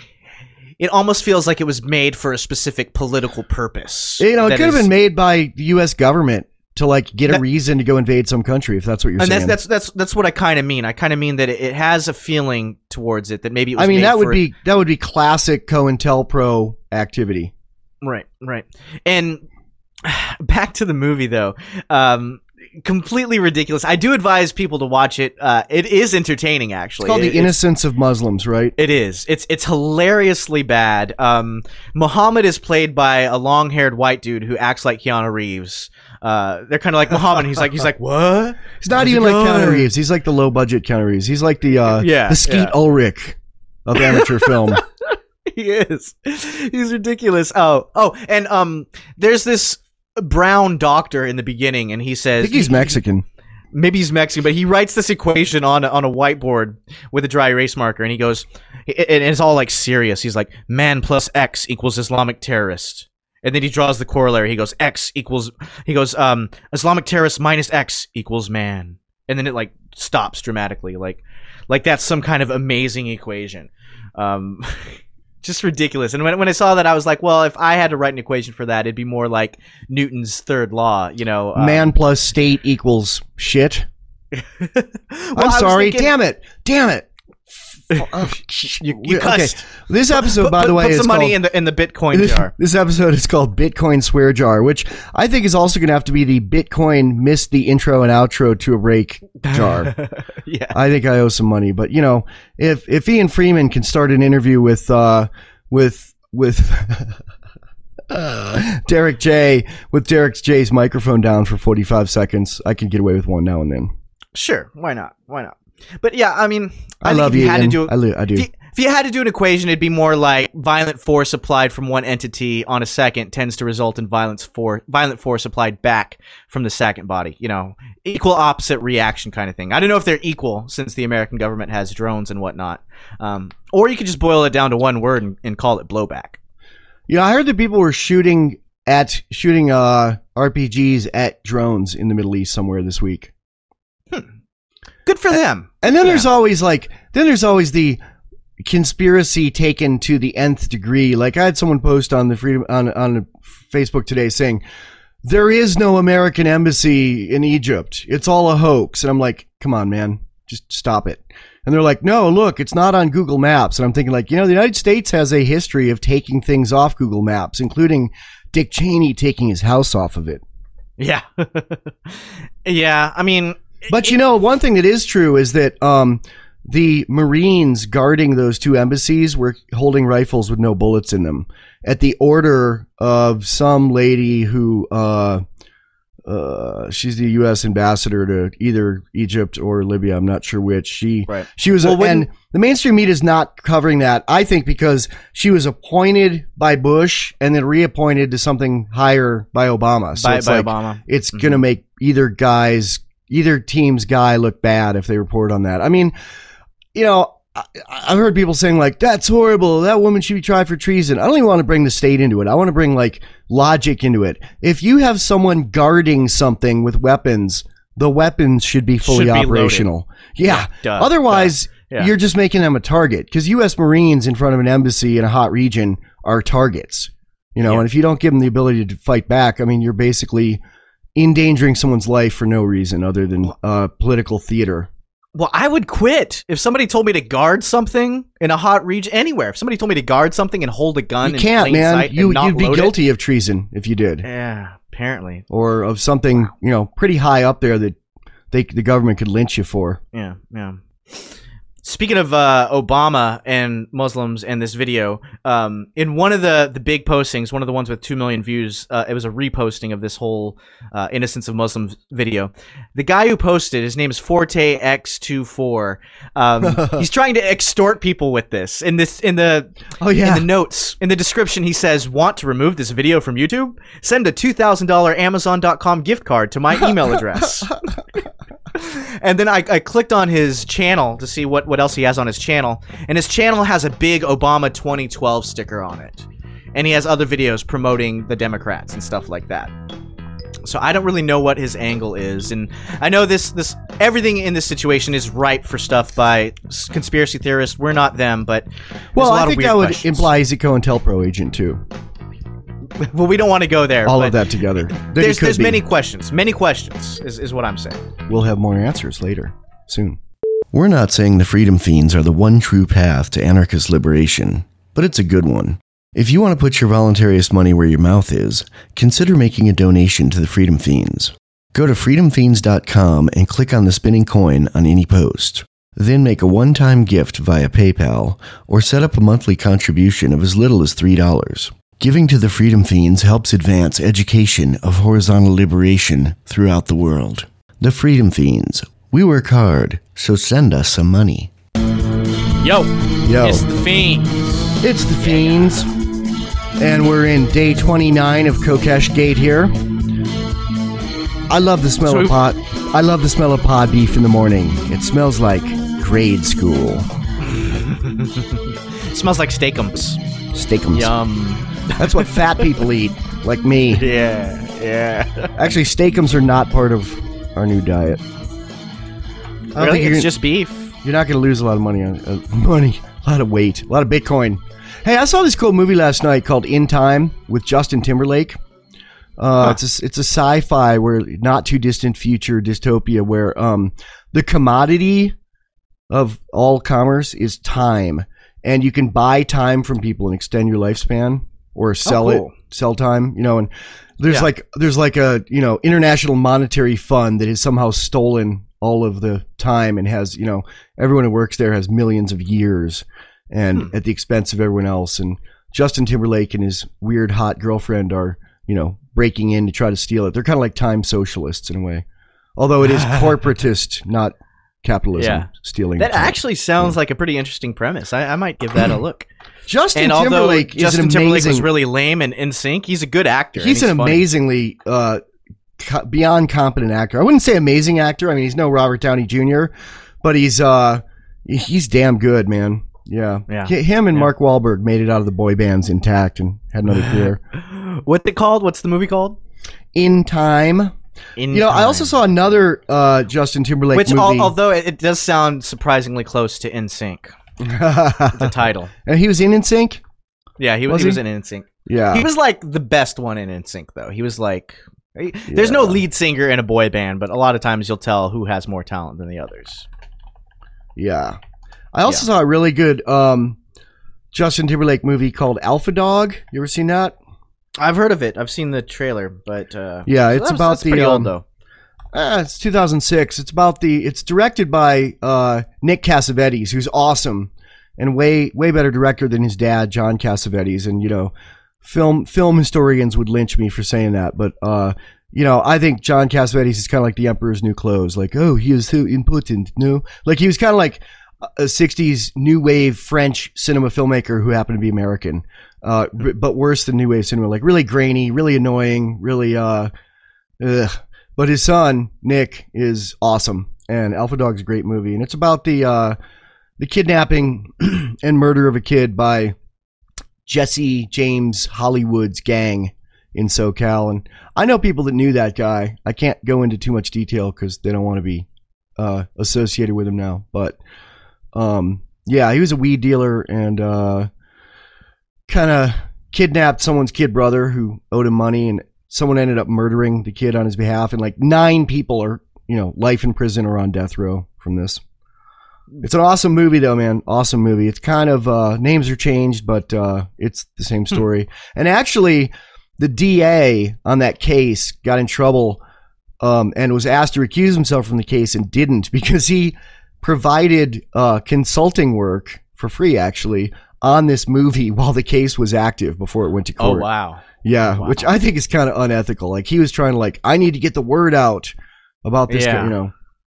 it almost feels like it was made for a specific political purpose. You know, it that could have is- been made by the U S government to like get a That- reason to go invade some country, if that's what you're and saying. that's that's that's that's what I kind of mean. I kind of mean that it, it has a feeling towards it that maybe it was I mean, made that would for- be that would be classic COINTELPRO activity. right, right. And back to the movie though. Um completely ridiculous. I do advise people to watch it. Uh it is entertaining actually. It's called It- The Innocence of Muslims, right? It is. It's it's hilariously bad. Um, Muhammad is played by a long-haired white dude who acts like Keanu Reeves. Uh, they're kind of like Muhammad. He's like he's like what? He's not How's even it like Keanu going? Reeves. He's like the low budget Keanu Reeves. He's like the uh, Yeah, the Skeet yeah. Ulrich of amateur film. He is. He's ridiculous. Oh oh, and um, there's this brown doctor in the beginning, and he I says think he's Mexican. maybe he's Mexican, but he writes this equation on a, on a whiteboard with a dry erase marker, and he goes, and it's all like serious. He's like, man plus X equals Islamic terrorist, and then he draws the corollary. He goes, X equals, he goes, um, Islamic terrorist minus X equals man, and then it like stops dramatically, like, like that's some kind of amazing equation. Um, just ridiculous. And when when I saw that, I was like, well, if I had to write an equation for that, it'd be more like Newton's third law, you know. um, Man plus state equals shit. Well, I I'm was sorry. thinking- Damn it. Damn it. Oh, You, you okay. cussed. This episode, Put- by the put- way, put is some money called, in the in the Bitcoin this, jar. this episode is called Bitcoin Swear Jar, which I think is also going to have to be the Bitcoin missed the intro and outro to a break jar. Yeah, I think I owe some money, but you know, if if Ian Freeman can start an interview with uh with with Derek J with Derek J's microphone down for forty-five seconds, I can get away with one now and then. sure. Why not? Why not? But yeah, I mean, I, think love if you, you. Had Ian. to do, I, li- I do. If you, if you had to do an equation, it'd be more like violent force applied from one entity on a second tends to result in violence for violent force applied back from the second body. You know, equal opposite reaction kind of thing. I don't know if they're equal since the American government has drones and whatnot. Um, or you could just boil it down to one word and, and call it blowback. You know, I heard that people were shooting at shooting uh, R P Gs at drones in the Middle East somewhere this week. Good for them. And then Yeah. there's always like, then there's always the conspiracy taken to the nth degree. Like I had someone post on the freedom on on Facebook today saying there is no American embassy in Egypt. It's all a hoax. And I'm like, come on, man, just stop it. And they're like, no, look, it's not on Google Maps. And I'm thinking like, you know, the United States has a history of taking things off Google Maps, including Dick Cheney taking his house off of it. Yeah. Yeah. I mean, But you know, one thing that is true is that um, the Marines guarding those two embassies were holding rifles with no bullets in them at the order of some lady who, uh, uh, she's the U S ambassador to either Egypt or Libya. I'm not sure which. She, Right. she was, Well, a, when- and the mainstream media is not covering that, I think, because she was appointed by Bush and then reappointed to something higher by Obama. So by it's by like, Obama. it's Mhm. going to make either guy's, either team's guy look bad if they report on that. I mean, you know, I, I've heard people saying like, that's horrible. That woman should be tried for treason. I don't even want to bring the state into it. I want to bring like logic into it. If you have someone guarding something with weapons, the weapons should be fully Should be loaded. operational. Yeah. Duh, Otherwise, duh. Yeah. you're just making them a target because U S Marines in front of an embassy in a hot region are targets. You know, Yeah. and if you don't give them the ability to fight back, I mean, you're basically endangering someone's life for no reason other than uh, political theater. Well, I would quit if somebody told me to guard something in a hot region anywhere. If somebody told me to guard something and hold a gun You in can't, plain man. sight You, and not you'd be load it- guilty of treason if you did, Yeah, apparently. or of something you know pretty high up there that they the government could lynch you for. Yeah, yeah. Speaking of uh, Obama and Muslims and this video, um, in one of the, the big postings, one of the ones with two million views, uh, it was a reposting of this whole uh, Innocence of Muslims video. The guy who posted, his name is Forte X twenty-four. Um, he's trying to extort people with this. In this, in the Oh yeah, in the notes, in the description, he says, "Want to remove this video from YouTube? Send a two thousand dollars Amazon dot com gift card to my email address." And then I, I clicked on his channel to see what, what else he has on his channel. And his channel has a big Obama twenty twelve sticker on it. And he has other videos promoting the Democrats and stuff like that. So I don't really know what his angle is. And I know this, this everything in this situation is ripe for stuff by s- conspiracy theorists. We're not them, but there's well, a lot I of think weird that would questions. imply he's a COINTELPRO agent too. Well, we don't want to go there. All but of that together. Then he There's, could there's be. many questions. Many questions is, is what I'm saying. We'll have more answers later, soon. We're not saying the Freedom Fiends are the one true path to anarchist liberation, but it's a good one. If you want to put your voluntarist money where your mouth is, consider making a donation to the Freedom Fiends. Go to freedom fiends dot com and click on the spinning coin on any post. Then make a one-time gift via PayPal or set up a monthly contribution of as little as three dollars. Giving to the Freedom Fiends helps advance education of horizontal liberation throughout the world. The Freedom Fiends. We work hard, so send us some money. Yo, Yo, it's the Fiend. it's the Fiends, and we're in day twenty-nine of Kokesh Gate here. I love the smell So of we- pot. I love the smell of pod beef in the morning. It smells like grade school. Smells like steakums. Steakums. Yum. That's what fat people eat, like me. Yeah, yeah. Actually, steakums are not part of our new diet. I don't Really? think you're, It's just beef. you're not going to lose a lot of money on uh, money, a lot of weight, a lot of Bitcoin. Hey, I saw this cool movie last night called In Time with Justin Timberlake. Uh, Huh. It's a, it's a sci-fi where not too distant future dystopia where um, the commodity of all commerce is time, and you can buy time from people and extend your lifespan or sell Oh, cool. it, sell time. You know, and there's Yeah. like there's like a you know international monetary fund that has somehow stolen all of the time and has you know everyone who works there has millions of years and Hmm. at the expense of everyone else. And Justin Timberlake and his weird hot girlfriend are you know breaking in to try to steal it. They're kind of like time socialists in a way, although it is corporatist, not capitalism Yeah. stealing. That time. actually sounds like a pretty interesting premise. I, I might give that a look. Justin And although Timberlake is Justin an Timberlake amazing. was really lame and in sync, he's a good actor. and he's an funny. amazingly uh, co- beyond competent actor. I wouldn't say amazing actor. I mean, he's no Robert Downey Junior, but he's uh, he's damn good, man. Yeah, Yeah. H- Him and Yeah. Mark Wahlberg made it out of the boy bands intact and had another career. What's it called? What's the movie called? In Time. In You know, I also Time. saw another uh, Justin Timberlake Which, movie. al- although it, it does sound surprisingly close to In Sync, the title. and he was in In Sync. Yeah, he, Was he was he? in In Sync. Yeah, He was like the best one in In Sync, though. He was like, he- there's no Yeah. lead singer in a boy band, but a lot of times you'll tell who has more talent than the others. yeah. I also Yeah. saw a really good um, Justin Timberlake movie called Alpha Dog. You ever seen that? I've heard of it. I've seen the trailer, but uh, Yeah, so it's that was- about that's the pretty um, old though. Uh, it's two thousand six. It's about the. It's directed by uh, Nick Cassavetes, who's awesome and way way better director than his dad, John Cassavetes. And you know, film film historians would lynch me for saying that, but uh, you know, I think John Cassavetes is kind of like the Emperor's New Clothes. Like, oh, he is so important. No, like he was kind of like a sixties new wave French cinema filmmaker who happened to be American, uh, but worse than new wave cinema. Like really grainy, really annoying, really. Uh, ugh. But his son, Nick, is awesome. And Alpha Dog's a great movie. And it's about the uh, the kidnapping and murder of a kid by Jesse James Hollywood's gang in SoCal. And I know people that knew that guy. I can't go into too much detail because they don't want to be uh, associated with him now. But um, yeah, he was a weed dealer and uh, kind of kidnapped someone's kid brother who owed him money, and someone ended up murdering the kid on his behalf, and like nine people are, you know, life in prison or on death row from this. It's an awesome movie though, man. Awesome movie. It's kind of, uh, names are changed, but uh, it's the same story. Hmm. And actually, the D A on that case got in trouble um, and was asked to recuse himself from the case and didn't, because he provided uh, consulting work for free, actually, on this movie while the case was active before it went to court. Oh, wow. Yeah, wow. Which I think is kind of unethical. Like he was trying to like, I need to get the word out about this, yeah. guy, you know.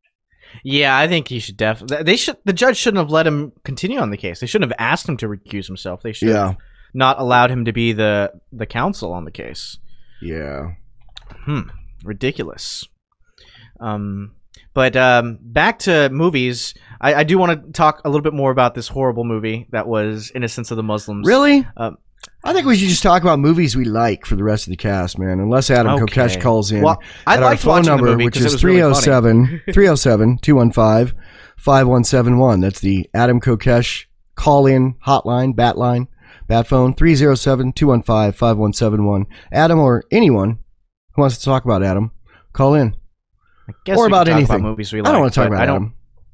Yeah, I think he should definitely. They should. The judge shouldn't have let him continue on the case. They shouldn't have asked him to recuse himself. They should yeah. have not allowed him to be the the counsel on the case. Yeah. Hmm. Ridiculous. Um. But um, back to movies. I, I do want to talk a little bit more about this horrible movie that was Innocence of the Muslims. Really? Um, I think we should just talk about movies we like for the rest of the cast, man. Unless Adam okay. Kokesh calls in. Well, I at our liked phone watching number, the movie which because it is was really funny. three oh seven, two one five, five one seven one. That's the Adam Kokesh call-in hotline, bat line, bat phone, three oh seven, two one five, five one seven one. Adam or anyone who wants to talk about Adam, call in. I guess or we about can talk anything. About movies we like, I don't want to talk but about I don't, Adam.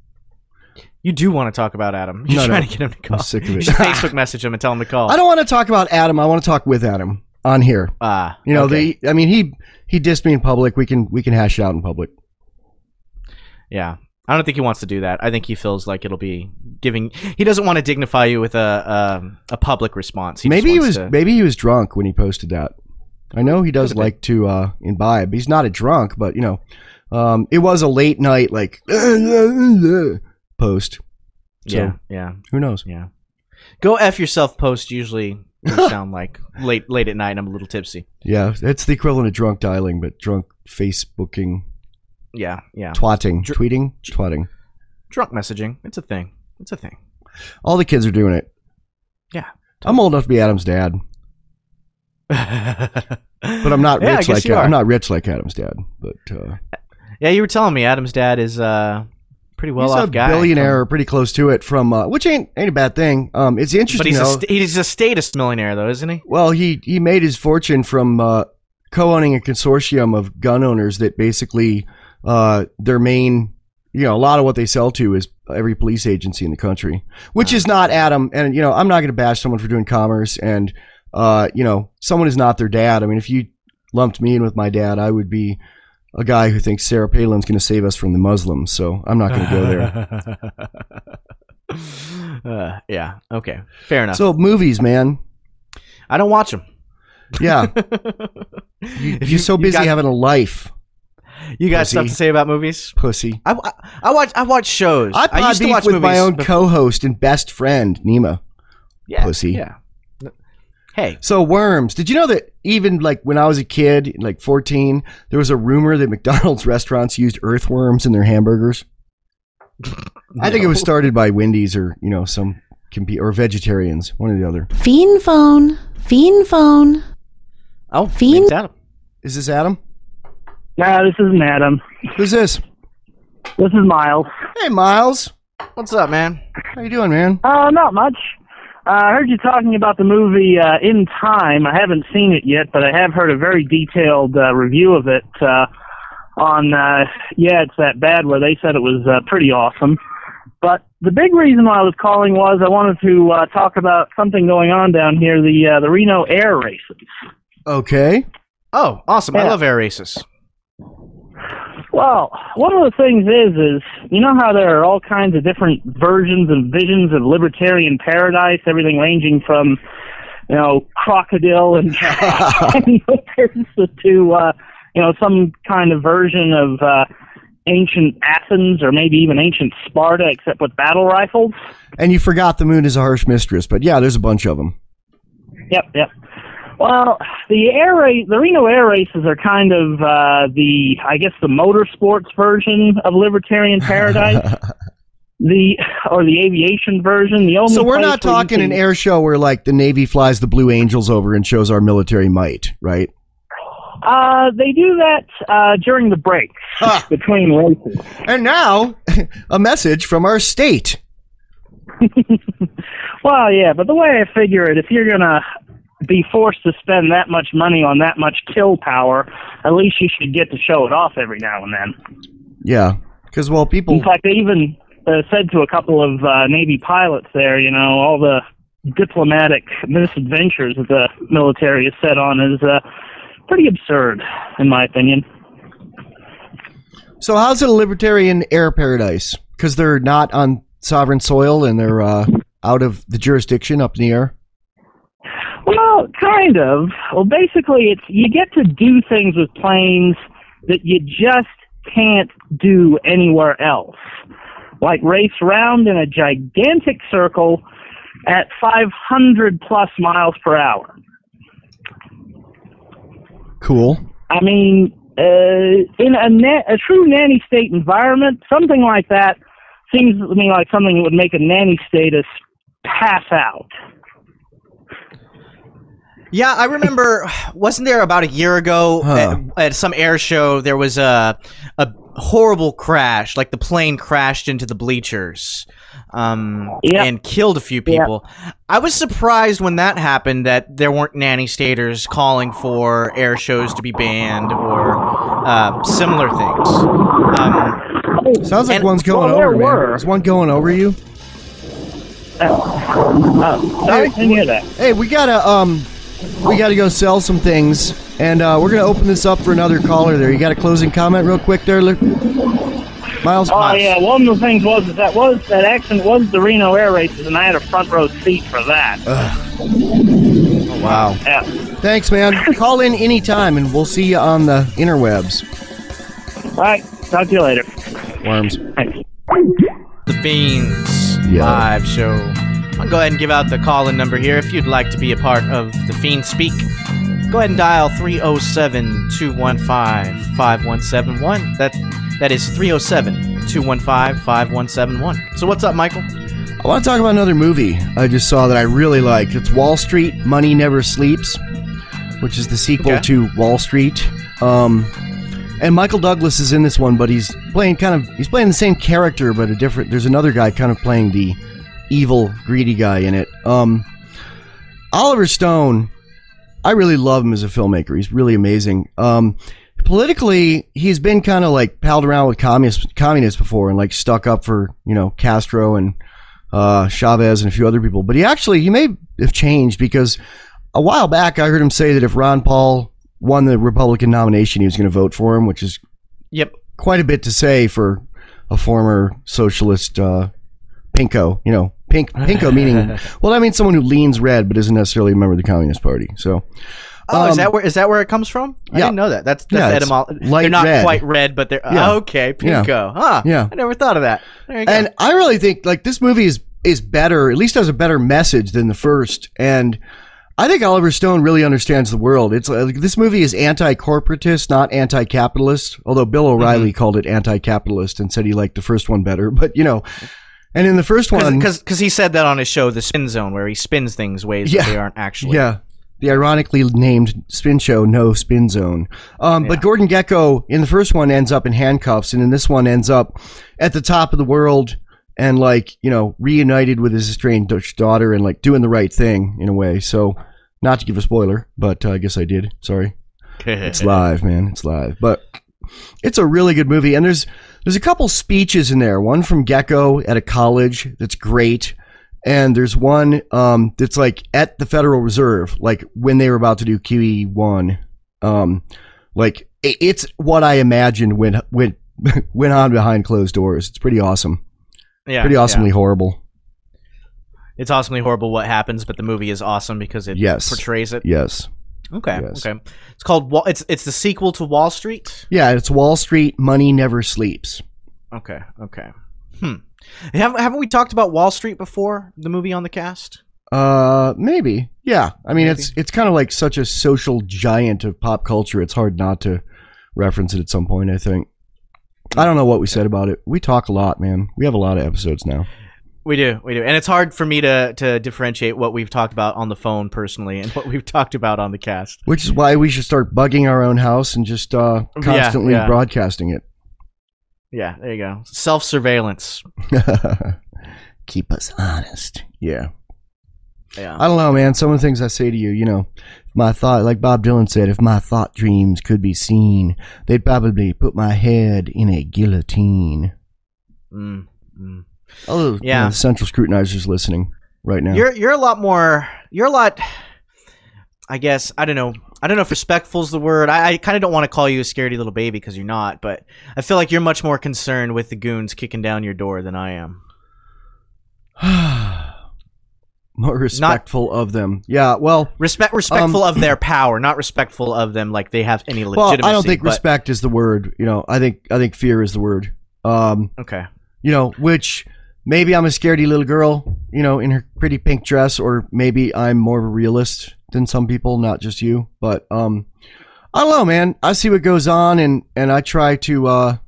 You do want to talk about Adam. You're No, trying no. to get him to call. I'm sick of it. You should Facebook message him and tell him to call. I don't want to talk about Adam. I want to talk with Adam on here. Ah, You know, okay. the I mean, he he dissed me in public. We can we can hash it out in public. Yeah. I don't think he wants to do that. I think he feels like it'll be giving. He doesn't want to dignify you with a a, a public response. He maybe just he wants was to, maybe he was drunk when he posted that. I know he does Could've been. like to uh, imbibe. He's not a drunk, but you know, um, it was a late night like post. So, yeah, yeah, who knows? yeah. Go F yourself post usually sound like late late at night and I'm a little tipsy. Yeah, it's the equivalent of drunk dialing, but drunk Facebooking, Yeah, yeah. twatting, Dr- tweeting, twatting. Drunk messaging. It's a thing. It's a thing. All the kids are doing it. Yeah. I'm old enough to be Adam's dad, but I'm not Yeah, I rich guess like you are. I'm not rich like Adam's dad. But uh, Yeah, you were telling me Adam's dad is uh pretty well he's off a guy. billionaire, or from- pretty close to it. From uh, which ain't ain't a bad thing. Um, it's but interesting. he's a though. st- he's a statist millionaire though, isn't he? Well, he he made his fortune from uh, co-owning a consortium of gun owners that basically uh, their main, you know, a lot of what they sell to is every police agency in the country, which is not Adam. And you know, I'm not going to bash someone for doing commerce, and uh, you know, someone is not their dad. I mean, if you lumped me in with my dad, I would be a guy who thinks Sarah Palin's going to save us from the Muslims. So I'm not going to go there. uh, yeah. Okay. Fair enough. So movies, man. I don't watch them. Yeah. You, you're so busy got, having a life, You got pussy. stuff to say about movies? pussy. I, I, I watch I watch shows. I pod used to beef watch with movies my own before- co-host and best friend, Nima. yeah, pussy. Yeah. Hey. So worms. Did you know that even like when I was a kid, like fourteen, there was a rumor that McDonald's restaurants used earthworms in their hamburgers? I think it was started by Wendy's or, you know, some comp- or vegetarians, one or the other. Fiend phone. Fiend phone. Oh, Fiend- name's Adam. Is this Adam? Nah, this isn't Adam. Who's this? This is Miles. Hey, Miles. What's up, man? How you doing, man? Uh, not much. Uh, I heard you talking about the movie uh, In Time. I haven't seen it yet, but I have heard a very detailed uh, review of it uh, on, uh, yeah, It's That Bad, where they said it was uh, pretty awesome. But the big reason why I was calling was I wanted to uh, talk about something going on down here, the uh, the Reno air races. Okay. Oh, awesome. I Yeah. love air races. Well, one of the things is, is you know how there are all kinds of different versions and visions of libertarian paradise, everything ranging from, you know, crocodile and, and to, uh, you know, some kind of version of uh, ancient Athens or maybe even ancient Sparta, except with battle rifles. And you forgot the moon is a harsh mistress, but yeah, there's a bunch of them. Yep, yep. Well, the air race, the Reno air races are kind of uh, the, I guess, the motorsports version of libertarian paradise. the or the aviation version. The only so we're place not where you talking can- an air show where like the Navy flies the Blue Angels over and shows our military might, right? Uh, they do that uh, during the breaks between races. And now, a message from our state. Well, yeah, but the way I figure it, if you're gonna be forced to spend that much money on that much kill power, at least you should get to show it off every now and then. Yeah, because, well, people... In fact, they even uh, said to a couple of uh, Navy pilots there, you know, all the diplomatic misadventures that the military is set on is uh, pretty absurd, in my opinion. So how's it a libertarian air paradise? Because they're not on sovereign soil and they're uh, out of the jurisdiction up in the air? Well, kind of. Well, basically, it's you get to do things with planes that you just can't do anywhere else. Like race around in a gigantic circle at five hundred plus miles per hour. Cool. I mean, uh, in a, na- a true nanny state environment, something like that seems to me like something that would make a nanny status pass out. Yeah, I remember, wasn't there about a year ago Huh. at, at some air show, there was a a horrible crash, like the plane crashed into the bleachers um, Yep. and killed a few people. I was surprised when that happened that there weren't nanny staters calling for air shows to be banned or uh, similar things. Um, Sounds like and- one's going well, there over, man. were. Is one going over you? Oh, sorry, didn't hear that. Hey, we gotta um, we gotta go sell some things, and uh, we're gonna open this up for another caller. There, you got a closing comment, real quick, there, Luke? Miles. Oh yeah, one of the things was that was that accident was the Reno air races, and I had a front row seat for that. Oh, wow. Yeah. Thanks, man. Call in anytime, and we'll see you on the interwebs. All right, talk to you later. Worms. Thanks. The Fiends Yeah. live show. I'll go ahead and give out the call-in number here. If you'd like to be a part of the Fiends Speak, go ahead and dial three oh seven, two one five, five one seven one. That That is three oh seven, two one five, five one seven one. So what's up, Michael? I want to talk about another movie I just saw that I really liked. It's Wall Street, Money Never Sleeps, which is the sequel Okay. to Wall Street. Um, and Michael Douglas is in this one, but he's playing kind of he's playing the same character, but a different. There's another guy kind of playing the evil, greedy guy in it. Um, Oliver Stone, I really love him as a filmmaker. He's really amazing. Um, politically, he's been kind of like palled around with communists, communists before, and like stuck up for you know Castro and uh, Chavez and a few other people. But he actually he may have changed because a while back I heard him say that if Ron Paul won the Republican nomination, he was going to vote for him, which is Yep. quite a bit to say for a former socialist uh, pinko. You know, pink pinko meaning well, I mean someone who leans red but isn't necessarily a member of the Communist Party. So. Oh, Um, is that where is that where it comes from? I yeah. didn't know that. That's Yeah, that's it's etymology. light They're not red. quite red, but they're Yeah. oh, okay. Yeah. Pinko. Huh. Yeah. I never thought of that. There you go. And I really think like this movie is is better, at least has a better message than the first. And I think Oliver Stone really understands the world. It's like this movie is anti-corporatist, not anti-capitalist. Although Bill O'Reilly Mm-hmm. called it anti-capitalist and said he liked the first one better. But you know, and in the first one, because he said that on his show, The Spin Zone, where he spins things ways Yeah. that they aren't actually. yeah, the ironically named spin show, No Spin Zone. Um, Yeah. But Gordon Gekko in the first one ends up in handcuffs, and in this one ends up at the top of the world and like you know reunited with his estranged daughter and like doing the right thing in a way. So not to give a spoiler, but uh, I guess I did. Sorry, it's live, man. It's live, but it's a really good movie. And there's there's a couple speeches in there. One from Gekko at a college that's great. And there's one um, that's like at the Federal Reserve, like when they were about to do Q E one. Um, like it, it's what I imagined when when went on behind closed doors. It's pretty awesome. Yeah, pretty awesomely yeah. horrible. It's awesomely horrible what happens, but the movie is awesome because it yes. portrays it. Yes. Okay. Yes. Okay. It's called. Wall- It's it's the sequel to Wall Street. Yeah, it's Wall Street. Money Never Sleeps. Okay. Okay. Hmm. Haven't haven't we talked about Wall Street before? The movie on the cast. Uh, maybe. Yeah. I mean, Maybe. it's it's kind of like such a social giant of pop culture. It's hard not to reference it at some point, I think. I don't know what we said about it. We talk a lot, man. We have a lot of episodes now. We do, we do, and it's hard for me to to differentiate what we've talked about on the phone personally and what we've talked about on the cast. Which is why we should start bugging our own house and just uh, constantly yeah. broadcasting it. Yeah, there you go. Self surveillance. Keep us honest. Yeah. Yeah. I don't know, man. Some of the things I say to you, you know, my thought, like Bob Dylan said, if my thought dreams could be seen, they'd probably put my head in a guillotine. Mm, mm. Oh, yeah. You know, the Central Scrutinizer's listening right now. You're you're a lot more. You're a lot. I guess I don't know. I don't know if respectful is the word. I, I kind of don't want to call you a scaredy little baby because you're not. But I feel like you're much more concerned with the goons kicking down your door than I am. More respectful not, of them. Yeah, well, respect respectful um, of their power, not respectful of them like they have any legitimacy. Well, I don't think but, respect is the word. You know, I think I think fear is the word. Um, okay. You know, which. Maybe I'm a scaredy little girl, you know, in her pretty pink dress, or maybe I'm more of a realist than some people, not just you. But um, I don't know, man. I see what goes on, and, and I try to. Uh,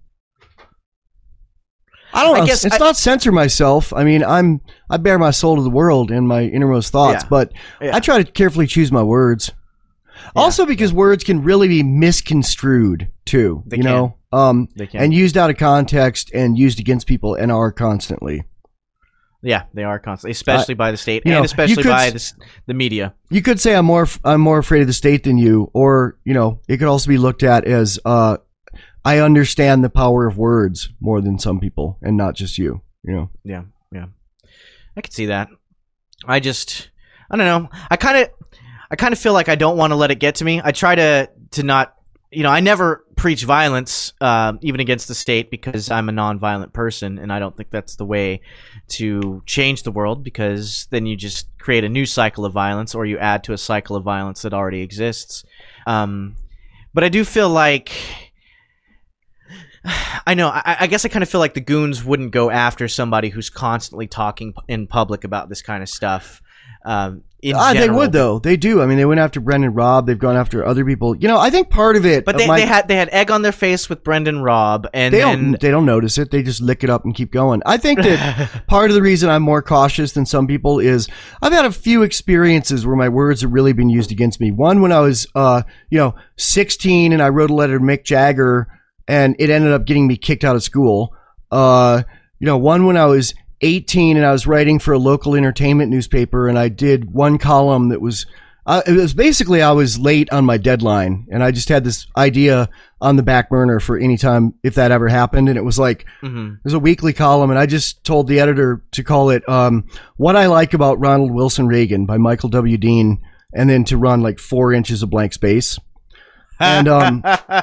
I don't know. I guess it's I, not censor myself. I mean, I'm I bare my soul to the world and my innermost thoughts, yeah. but yeah. I try to carefully choose my words. Yeah. Also, because words can really be misconstrued too. They you can. know. Um, they can. And used out of context and used against people and are constantly. Yeah, they are constantly, especially uh, by the state and know, especially could, by the, the media. You could say I'm more I'm more afraid of the state than you, or you know, it could also be looked at as uh, I understand the power of words more than some people, and not just you. You know. Yeah, yeah, I could see that. I just, I don't know. I kind of, I kind of feel like I don't want to let it get to me. I try to to not. You know, I never preach violence, uh, even against the state, because I'm a non-violent person, and I don't think that's the way to change the world, because then you just create a new cycle of violence, or you add to a cycle of violence that already exists. Um, but I do feel like, I know, I, I guess I kind of feel like the goons wouldn't go after somebody who's constantly talking in public about this kind of stuff. Um, in ah, they general. would though. They do. I mean, they went after Brendan Robb. They've gone after other people. You know, I think part of it. But they, my, they had they had egg on their face with Brendan Robb, and they then, don't they don't notice it. They just lick it up and keep going. I think that part of the reason I'm more cautious than some people is I've had a few experiences where my words have really been used against me. One when I was, uh, you know, sixteen, and I wrote a letter to Mick Jagger, and it ended up getting me kicked out of school. Uh, you know, one when I was eighteen and I was writing for a local entertainment newspaper, and I did one column that was uh, it was basically I was late on my deadline, and I just had this idea on the back burner for any time if that ever happened, and it was like mm-hmm. it was a weekly column, and I just told the editor to call it um, What I Like About Ronald Wilson Reagan by Michael W. Dean, and then to run like four inches of blank space. And um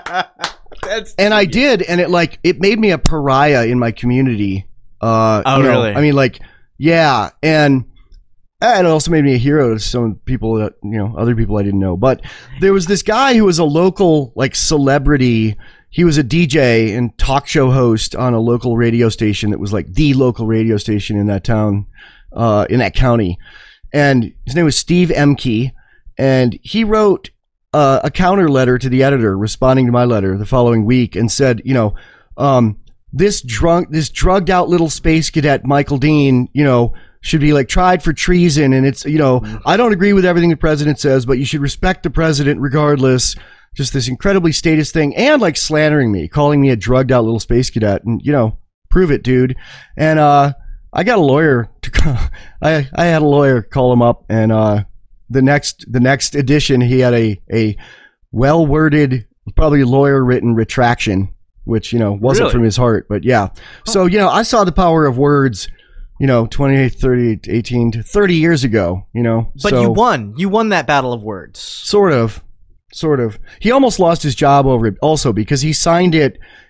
That's and I did, and it like it made me a pariah in my community. Uh, oh, you know, really? I mean, like, yeah, and and it also made me a hero to some people that, you know, other people I didn't know. But there was this guy who was a local, like, celebrity. He was a D J and talk show host on a local radio station that was, like, the local radio station in that town, uh, in that county. And his name was Steve Emke, and he wrote uh, a counter letter to the editor responding to my letter the following week and said, you know, um, This drunk, this drugged out little space cadet, Michael Dean, you know, should be like tried for treason. And it's, you know, I don't agree with everything the president says, but you should respect the president regardless. Just this incredibly statist thing, and like slandering me, calling me a drugged out little space cadet, and you know, prove it, dude. And uh, I got a lawyer to call, I I had a lawyer call him up, and uh, the next the next edition he had a a well worded, probably lawyer written retraction. Which, you know, wasn't really? From his heart, but yeah. So, you know, I saw the power of words, you know, twenty-eight, thirty, eighteen to thirty years ago, you know. But so, you won. You won that battle of words. Sort of. Sort of. He almost lost his job over it also because he signed it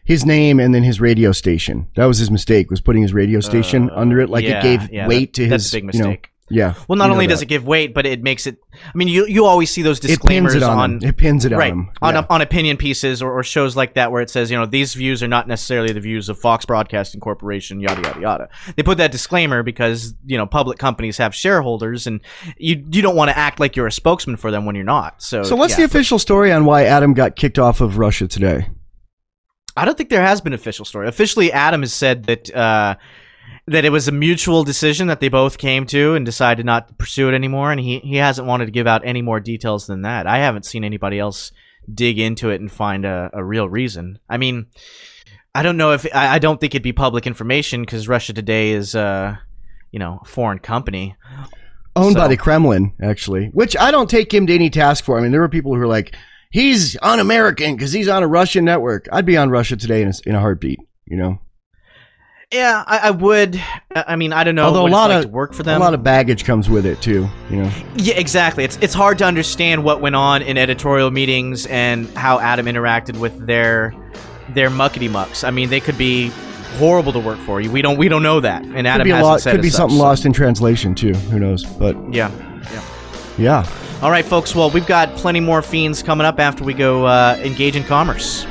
his name and then his radio station. That was his mistake, was putting his radio station uh, under it. Like yeah, it gave yeah, weight that, to that's his, a big mistake. You know, yeah. Well, not you know only that. does it give weight, but it makes it. I mean, you you always see those It pins disclaimers it on, on him. It pins it right, on him. on Yeah. on opinion pieces or, or shows like that where it says, you know, these views are not necessarily the views of Fox Broadcasting Corporation, yada yada yada. They put that disclaimer because, you know, public companies have shareholders, and you you don't want to act like you're a spokesman for them when you're not. So, So what's yeah. the official story on why Adam got kicked off of Russia Today? I don't think there has been an official story. Officially, Adam has said that uh, that it was a mutual decision that they both came to and decided not to pursue it anymore, and he, he hasn't wanted to give out any more details than that. I haven't seen anybody else dig into it and find a, a real reason. I mean, I don't know if I, I don't think it'd be public information because Russia Today is, uh, you know, a foreign company. Owned So- by the Kremlin, actually, which I don't take him to any task for. I mean, there were people who were like, he's un-American because he's on a Russian network. I'd be on Russia Today in a, in a heartbeat, you know? Yeah, I, I would. I mean, I don't know Although what a lot it's like of to work for them. a lot of baggage comes with it too, you know. Yeah, exactly. It's it's hard to understand what went on in editorial meetings and how Adam interacted with their their muckety mucks. I mean, they could be horrible to work for. We don't we don't know that. And Adam could be, a hasn't lot, said could as be such, something so- lost in translation too. Who knows? But Yeah, yeah. yeah. All right, folks. Well, we've got plenty more fiends coming up after we go uh, engage in commerce.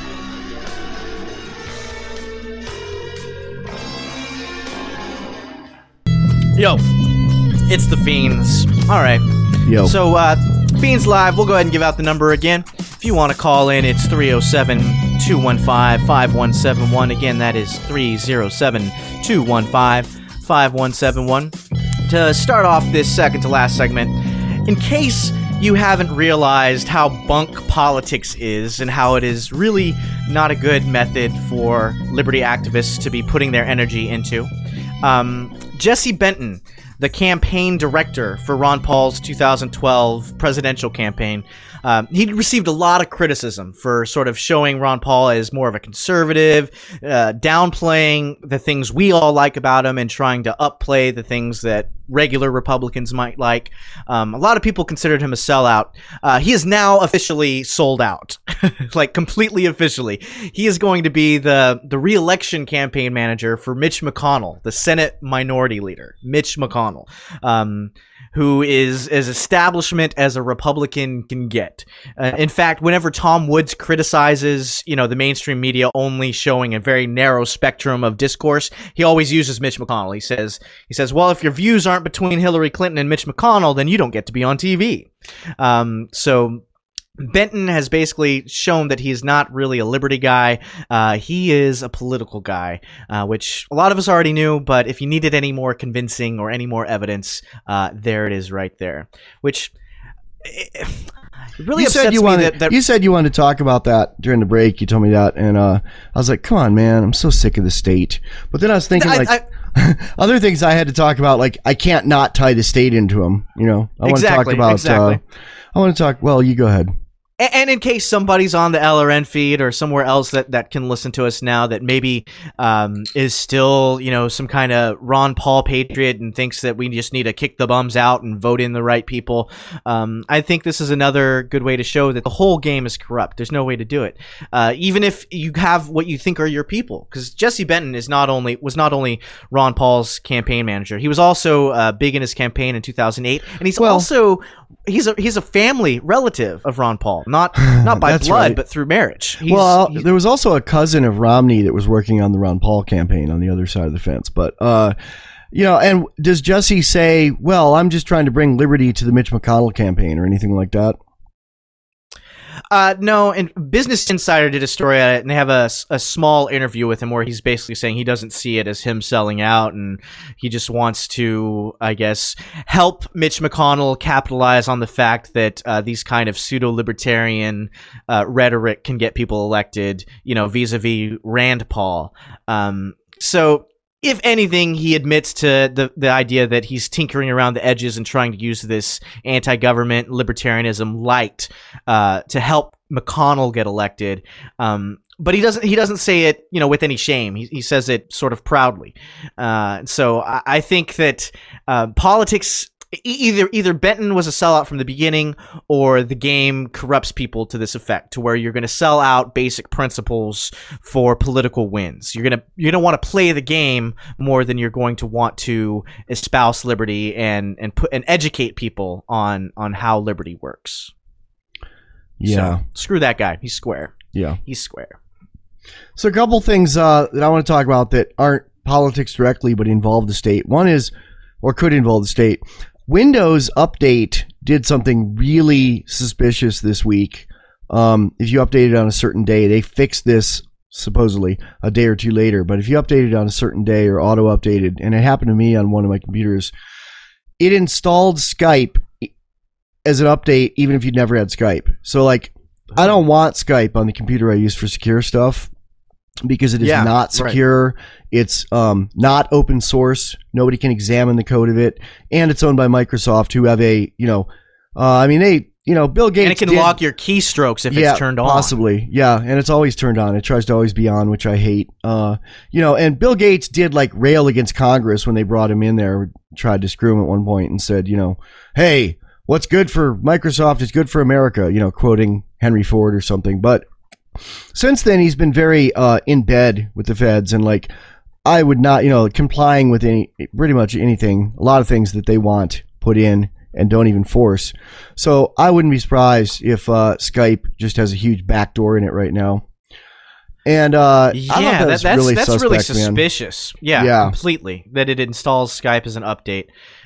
Yo, it's the Fiends. All right. Yo. So, uh, Fiends Live, we'll go ahead and give out the number again. If you want to call in, it's three oh seven, two one five, five one seven one. Again, that is three oh seven, two one five, five one seven one. To start off this second to last segment, in case you haven't realized how bunk politics is and how it is really not a good method for liberty activists to be putting their energy into, um, Jesse Benton, the campaign director for Ron Paul's two thousand twelve presidential campaign, um, he received a lot of criticism for sort of showing Ron Paul as more of a conservative, uh, downplaying the things we all like about him and trying to upplay the things that regular Republicans might like. Um, a lot of people considered him a sellout. Uh, he is now officially sold out, like completely officially. He is going to be the, the re-election campaign manager for Mitch McConnell, the Senate Minority Leader, Mitch McConnell, um, who is as establishment as a Republican can get. Uh, in fact, whenever Tom Woods criticizes, you know, the mainstream media only showing a very narrow spectrum of discourse, he always uses Mitch McConnell. He says, he says, well, if your views aren't between Hillary Clinton and Mitch McConnell, then you don't get to be on T V. Um, so Benton has basically shown that he's not really a liberty guy. Uh, he is a political guy, uh, which a lot of us already knew, but if you needed any more convincing or any more evidence, uh, there it is right there. Which it really you upsets said you me wanted, that, that you said you wanted to talk about that during the break. You told me that, and uh, I was like, "Come on, man! I'm so sick of the state." But then I was thinking, I- like, I- other things I had to talk about. Like, I can't not tie the state into them. You know, I want to talk Exactly, about. exactly. Uh, I want to talk. Well, you go ahead. A- And in case somebody's on the L R N feed or somewhere else that, that can listen to us now that maybe um, is still, you know, some kind of Ron Paul patriot and thinks that we just need to kick the bums out and vote in the right people, um, I think this is another good way to show that the whole game is corrupt. There's no way to do it. Uh, even if you have what you think are your people. Because Jesse Benton is not only was not only Ron Paul's campaign manager, he was also uh, big in his campaign in two thousand eight. And he's Well- also... He's a he's a family relative of Ron Paul, not not by That's blood, right. but through marriage. He's, well, he's- there was also a cousin of Romney that was working on the Ron Paul campaign on the other side of the fence. But, uh, you know, and does Jesse say, well, I'm just trying to bring liberty to the Mitch McConnell campaign or anything like that? Uh, no, and Business Insider did a story on it, and they have a, a small interview with him where he's basically saying he doesn't see it as him selling out, and he just wants to, I guess, help Mitch McConnell capitalize on the fact that uh, these kind of pseudo-libertarian uh, rhetoric can get people elected, you know, vis-a-vis Rand Paul. Um, so... If anything, he admits to the, the idea that he's tinkering around the edges and trying to use this anti-government libertarianism light uh, to help McConnell get elected. Um, but he doesn't he doesn't say it, you know, with any shame. He, he says it sort of proudly. Uh, so I, I think that uh, politics e- either either Benton was a sellout from the beginning, or the game corrupts people to this effect, to where you're going to sell out basic principles for political wins. You're gonna you're gonna want to play the game more than you're going to want to espouse liberty and and put and educate people on on how liberty works. Yeah. So, screw that guy. He's square. Yeah. He's square. So a couple things uh, that I want to talk about that aren't politics directly but involve the state. One is, or could involve the state, Windows Update did something really suspicious this week. Um, if you updated on a certain day, they fixed this supposedly a day or two later. But if you updated on a certain day or auto updated, and it happened to me on one of my computers, it installed Skype as an update, even if you'd never had Skype. So, like, I don't want Skype on the computer I use for secure stuff because it is Yeah, not secure. Right. It's um, not open source. Nobody can examine the code of it, and it's owned by Microsoft, who have a you know, uh, I mean they you know Bill Gates and it can did, log your keystrokes if yeah, it's turned on. Possibly, yeah, and it's always turned on. It tries to always be on, which I hate. Uh, you know, and Bill Gates did like rail against Congress when they brought him in there, tried to screw him at one point, and said, you know, hey, what's good for Microsoft is good for America, you know, quoting Henry Ford or something. But since then, he's been very uh, in bed with the feds, and like, I would not, you know, complying with any, pretty much anything, a lot of things that they want put in and don't even force. So I wouldn't be surprised if uh, Skype just has a huge backdoor in it right now. And uh, yeah, I that, that's, that's really that's suspect, really man. suspicious. Yeah, Yeah. completely. That it installs Skype as an update.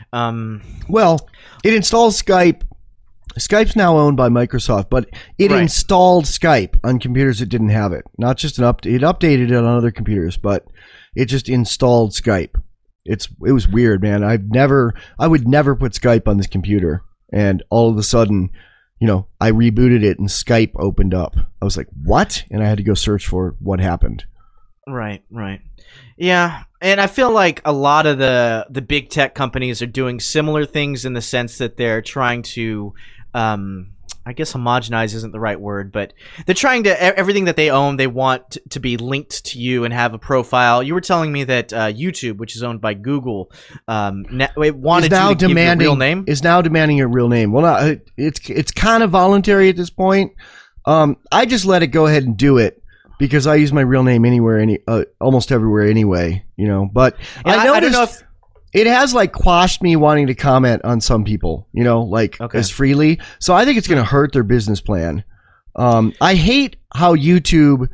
Um, Well, it installs Skype. Skype's now owned by Microsoft, but it Right. installed Skype on computers that didn't have it. Not just an update. It updated it on other computers, but it just installed Skype. It's it was weird, man. I've never, I would never put Skype on this computer, and all of a sudden, you know, I rebooted it and Skype opened up. I was like, what? And I had to go search for what happened. Right, right. Yeah, and I feel like a lot of the the big tech companies are doing similar things in the sense that they're trying to, um, I guess homogenize isn't the right word, but they're trying to, e- everything that they own, they want t- to be linked to you and have a profile. You were telling me that uh, YouTube, which is owned by Google, um, na- it wanted is now you to demanding give your real name? is now demanding your real name. Well, not, it- it's it's kind of voluntary at this point. Um, I just let it go ahead and do it because I use my real name anywhere, any uh, almost everywhere anyway. You know, but Yeah, I I- I noticed don't know if- it has like quashed me wanting to comment on some people. You know, like Okay. as freely. So I think it's going to hurt their business plan. Um, I hate how YouTube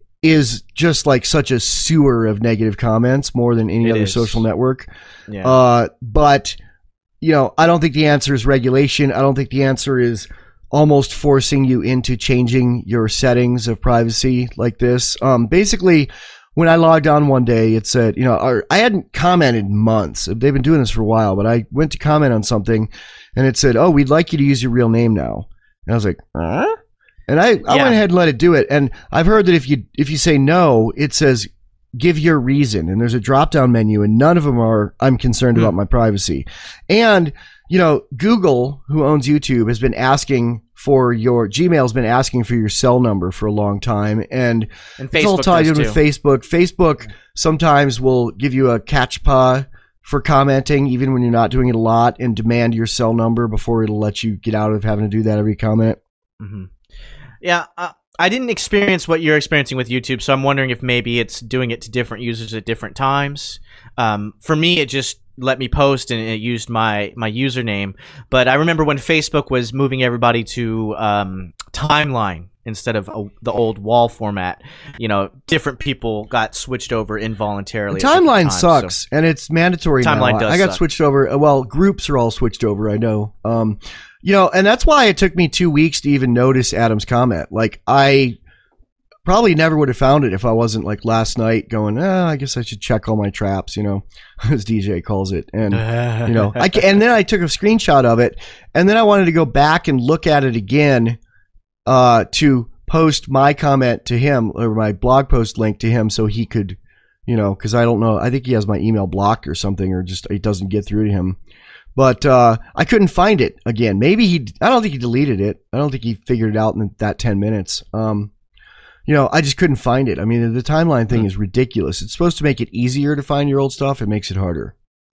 is just like such a sewer of negative comments more than any It other is. social network. Yeah. Uh, but, you know, I don't think the answer is regulation. I don't think the answer is almost forcing you into changing your settings of privacy like this. Um, basically, when I logged on one day, it said, you know, or I hadn't commented in months. They've been doing this for a while, but I went to comment on something and it said, oh, we'd like you to use your real name now. And I was like, huh? And I, I Yeah. went ahead and let it do it. And I've heard that if you if you say no, it says give your reason. And there's a drop down menu, and none of them are I'm concerned Hmm. about my privacy. And, you know, Google, who owns YouTube, has been asking for your Gmail's been asking for your cell number for a long time. And, And it's all Facebook tied does in too. with Facebook. Facebook sometimes will give you a catchpa for commenting, even when you're not doing it a lot, and demand your cell number before it'll let you get out of having to do that every comment. hmm Yeah, uh, I didn't experience what you're experiencing with YouTube, so I'm wondering if maybe it's doing it to different users at different times. Um, for me, it just let me post and it used my my username. But I remember when Facebook was moving everybody to um, timeline instead of uh, the old wall format. You know, different people got switched over involuntarily. The at different timeline times, sucks, so- and it's mandatory Timeline now. does I got suck. switched over. Well, groups are all switched over. I know. Um, you know, and that's why it took me two weeks to even notice Adam's comment. Like, I probably never would have found it if I wasn't like last night going, oh, I guess I should check all my traps, you know, as D J calls it. And, you know, I ca- and then I took a screenshot of it, and then I wanted to go back and look at it again uh, to post my comment to him, or my blog post link to him, so he could, you know, because I don't know, I think he has my email blocked or something, or just it doesn't get through to him. But uh, I couldn't find it again. Maybe he, I don't think he deleted it. I don't think he figured it out in that ten minutes. Um, you know, I just couldn't find it. I mean, the timeline thing is ridiculous. It's supposed to make it easier to find your old stuff. It makes it harder.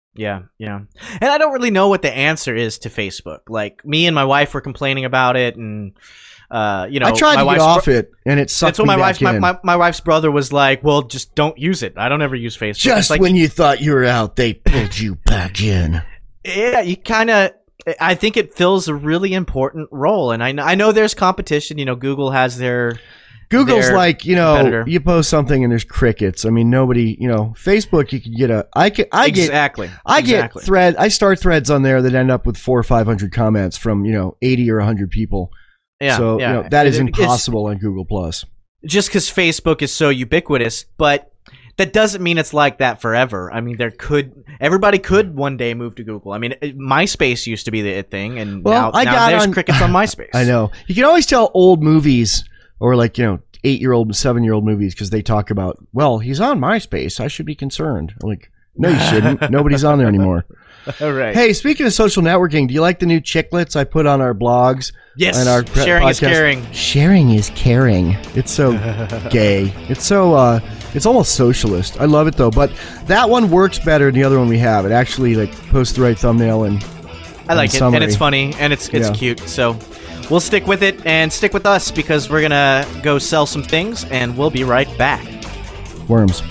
Yeah, yeah. And I don't really know what the answer is to Facebook. Like, me and my wife were complaining about it, and uh, you know, I tried my to get wife's off bro- it, and it sucked That's what me my back wife's my, in. my, my wife's brother was like, "Well, just don't use it. I don't ever use Facebook." Just It's like, when you thought you were out, they pulled you back in. yeah, you kind of. I think it fills a really important role, and I know, I know there's competition. You know, Google has their Google's their like, you know, competitor. you post something and there's crickets. I mean, nobody, you know, Facebook, you can get a, I can, I get, exactly. I exactly. get thread, I start threads on there that end up with four or five hundred comments from, you know, eighty or a hundred people. Yeah, so, yeah. you know, that is It- it's- impossible on Google Plus. Just because Facebook is so ubiquitous, but that doesn't mean it's like that forever. I mean, there could everybody could one day move to Google. I mean, it- MySpace used to be the it thing, and Well, now, I now got there's on- crickets on MySpace. I know. You can always tell old movies or like, you know, eight-year-old and seven-year-old movies because they talk about, well, he's on MySpace. I should be concerned. I'm like, no, you shouldn't. Nobody's on there anymore. All right. Hey, speaking of social networking, do you like the new chiclets I put on our blogs? Yes. And our pre- Sharing is podcast? caring. Sharing is caring. It's so gay. It's so, uh, it's almost socialist. I love it though. But that one works better than the other one we have. It actually like posts the right thumbnail and I like and it, summary. and it's funny, and it's it's Yeah. cute. So we'll stick with it and stick with us because we're gonna go sell some things, and we'll be right back. Worms.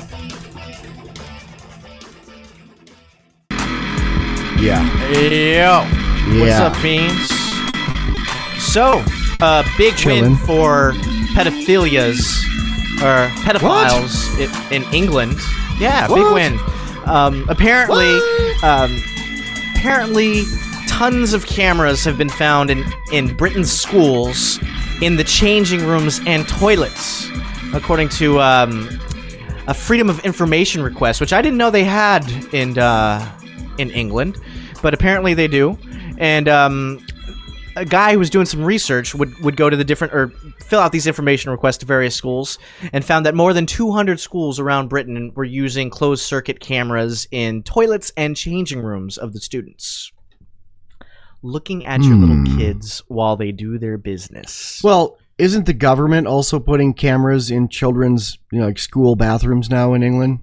Yeah. Yo, what's Yeah. up, fiends? So, uh, big Chillin'. win for pedophilias or pedophiles i- in England. Yeah, big What? win. Um, apparently, um, apparently, tons of cameras have been found in in Britain's schools, in the changing rooms and toilets, according to um, a Freedom of Information request, which I didn't know they had in uh, in England, but apparently they do. And um, a guy who was doing some research would, would go to the different or fill out these information requests to various schools and found that more than two hundred schools around Britain were using closed circuit cameras in toilets and changing rooms of the students, looking at your little Hmm. kids while they do their business. Well, isn't the government also putting cameras in children's, you know, like school bathrooms now in England?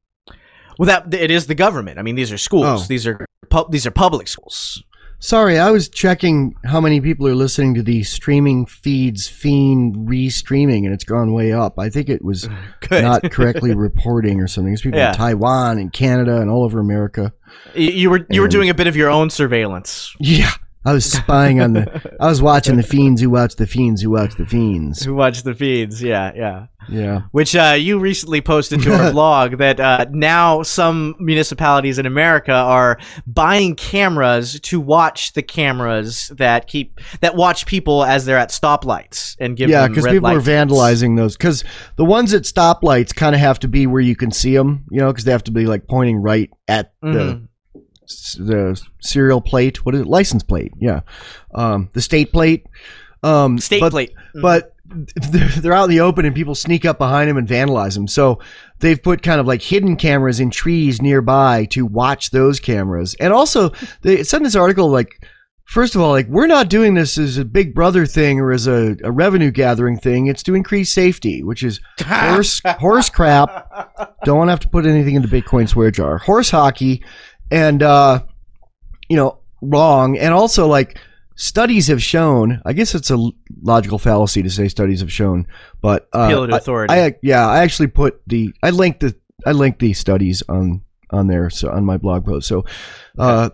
Well, that it is the government. I mean, these are schools. Oh. These are pu- these are public schools. Sorry, I was checking how many people are listening to the streaming feeds, Fiend re-streaming, and it's gone way up. I think it was Good. not correctly reporting or something. There's people Yeah. in Taiwan and Canada and all over America. You, you were you were And- doing a bit of your own surveillance. Yeah, I was spying on the. I was watching the fiends who watch the fiends who watch the fiends. Who watch the feeds? Yeah, yeah. Yeah. Which uh, you recently posted to our blog that uh, now some municipalities in America are buying cameras to watch the cameras that keep that watch people as they're at stoplights and give Yeah, them because red people light are tickets. vandalizing those. Because the ones at stoplights kind of have to be where you can see them, you know, because they have to be like pointing right at the Mhm. s- the serial plate. What is it? License plate. Yeah, um, the state plate. Um, State but, plate. Mhm. but they're, they're out in the open and people sneak up behind them and vandalize them. So they've put kind of like hidden cameras in trees nearby to watch those cameras. And also, they sent this article like. First of all, like we're not doing this as a Big Brother thing or as a, a revenue gathering thing. It's to increase safety, which is horse horse crap. Don't want to have to put anything in the Bitcoin swear jar. Horse hockey, and uh, you know, wrong. And also, like studies have shown. I guess it's a logical fallacy to say studies have shown, but uh, Appeal to I- authority. I, yeah, I actually put the I linked the I linked the studies on on there so on my blog post. So. Uh,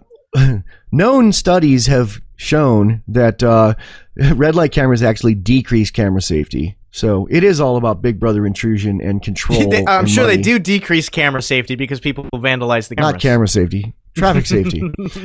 known studies have shown that uh, red light cameras actually decrease camera safety. So it is all about Big Brother intrusion and control. They- I'm and sure they money. do decrease camera safety because people vandalize the cameras. Not camera safety, traffic safety.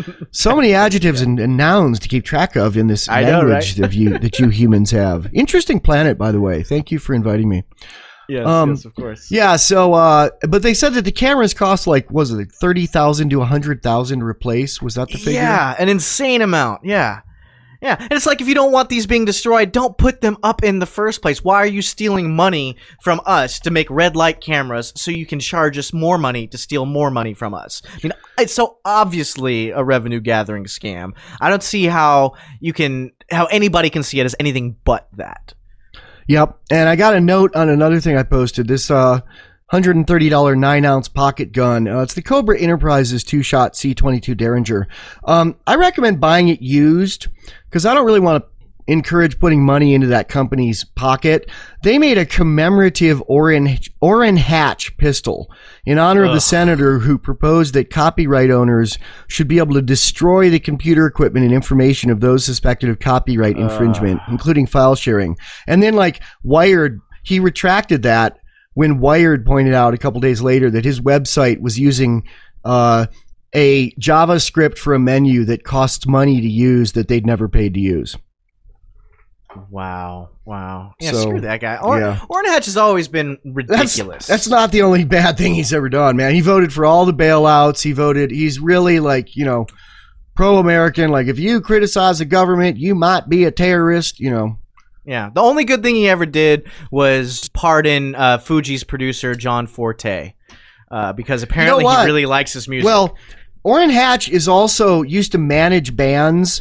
So many adjectives and, and nouns to keep track of in this I know, language right? that you that you humans have. Interesting planet, by the way. Thank you for inviting me. Yes, Um, yes, of course. Yeah, so uh, but they said that the cameras cost like was it thirty thousand to a hundred thousand to replace? Was that the figure? Yeah, an insane amount. Yeah. Yeah. And it's like if you don't want these being destroyed, don't put them up in the first place. Why are you stealing money from us to make red light cameras so you can charge us more money to steal more money from us? I mean, it's so obviously a revenue gathering scam. I don't see how you can how anybody can see it as anything but that. Yep. And I got a note on another thing I posted. This uh hundred thirty dollars nine ounce pocket gun. Uh, it's the Cobra Enterprises two-shot C twenty-two Derringer. Um, I recommend buying it used because I don't really want to encourage putting money into that company's pocket. They made a commemorative Orrin, Orrin Hatch pistol in honor Ugh. of the senator who proposed that copyright owners should be able to destroy the computer equipment and information of those suspected of copyright infringement, uh. including file sharing. And then, like, Wired, he retracted that when Wired pointed out a couple days later that his website was using uh, a JavaScript for a menu that costs money to use that they'd never paid to use. Wow. Wow. Yeah, So, screw that guy. Or, yeah. Orrin Hatch has always been That's, ridiculous. that's not the only bad thing he's ever done, man. He voted for all the bailouts. He voted, he's really like, you know, pro-American. Like, if you criticize the government, you might be a terrorist, you know. Yeah. The only good thing he ever did was pardon uh, Fuji's producer, John Forte, uh, because apparently You know he what? really likes his music. Well, Orrin Hatch is also used to manage bands,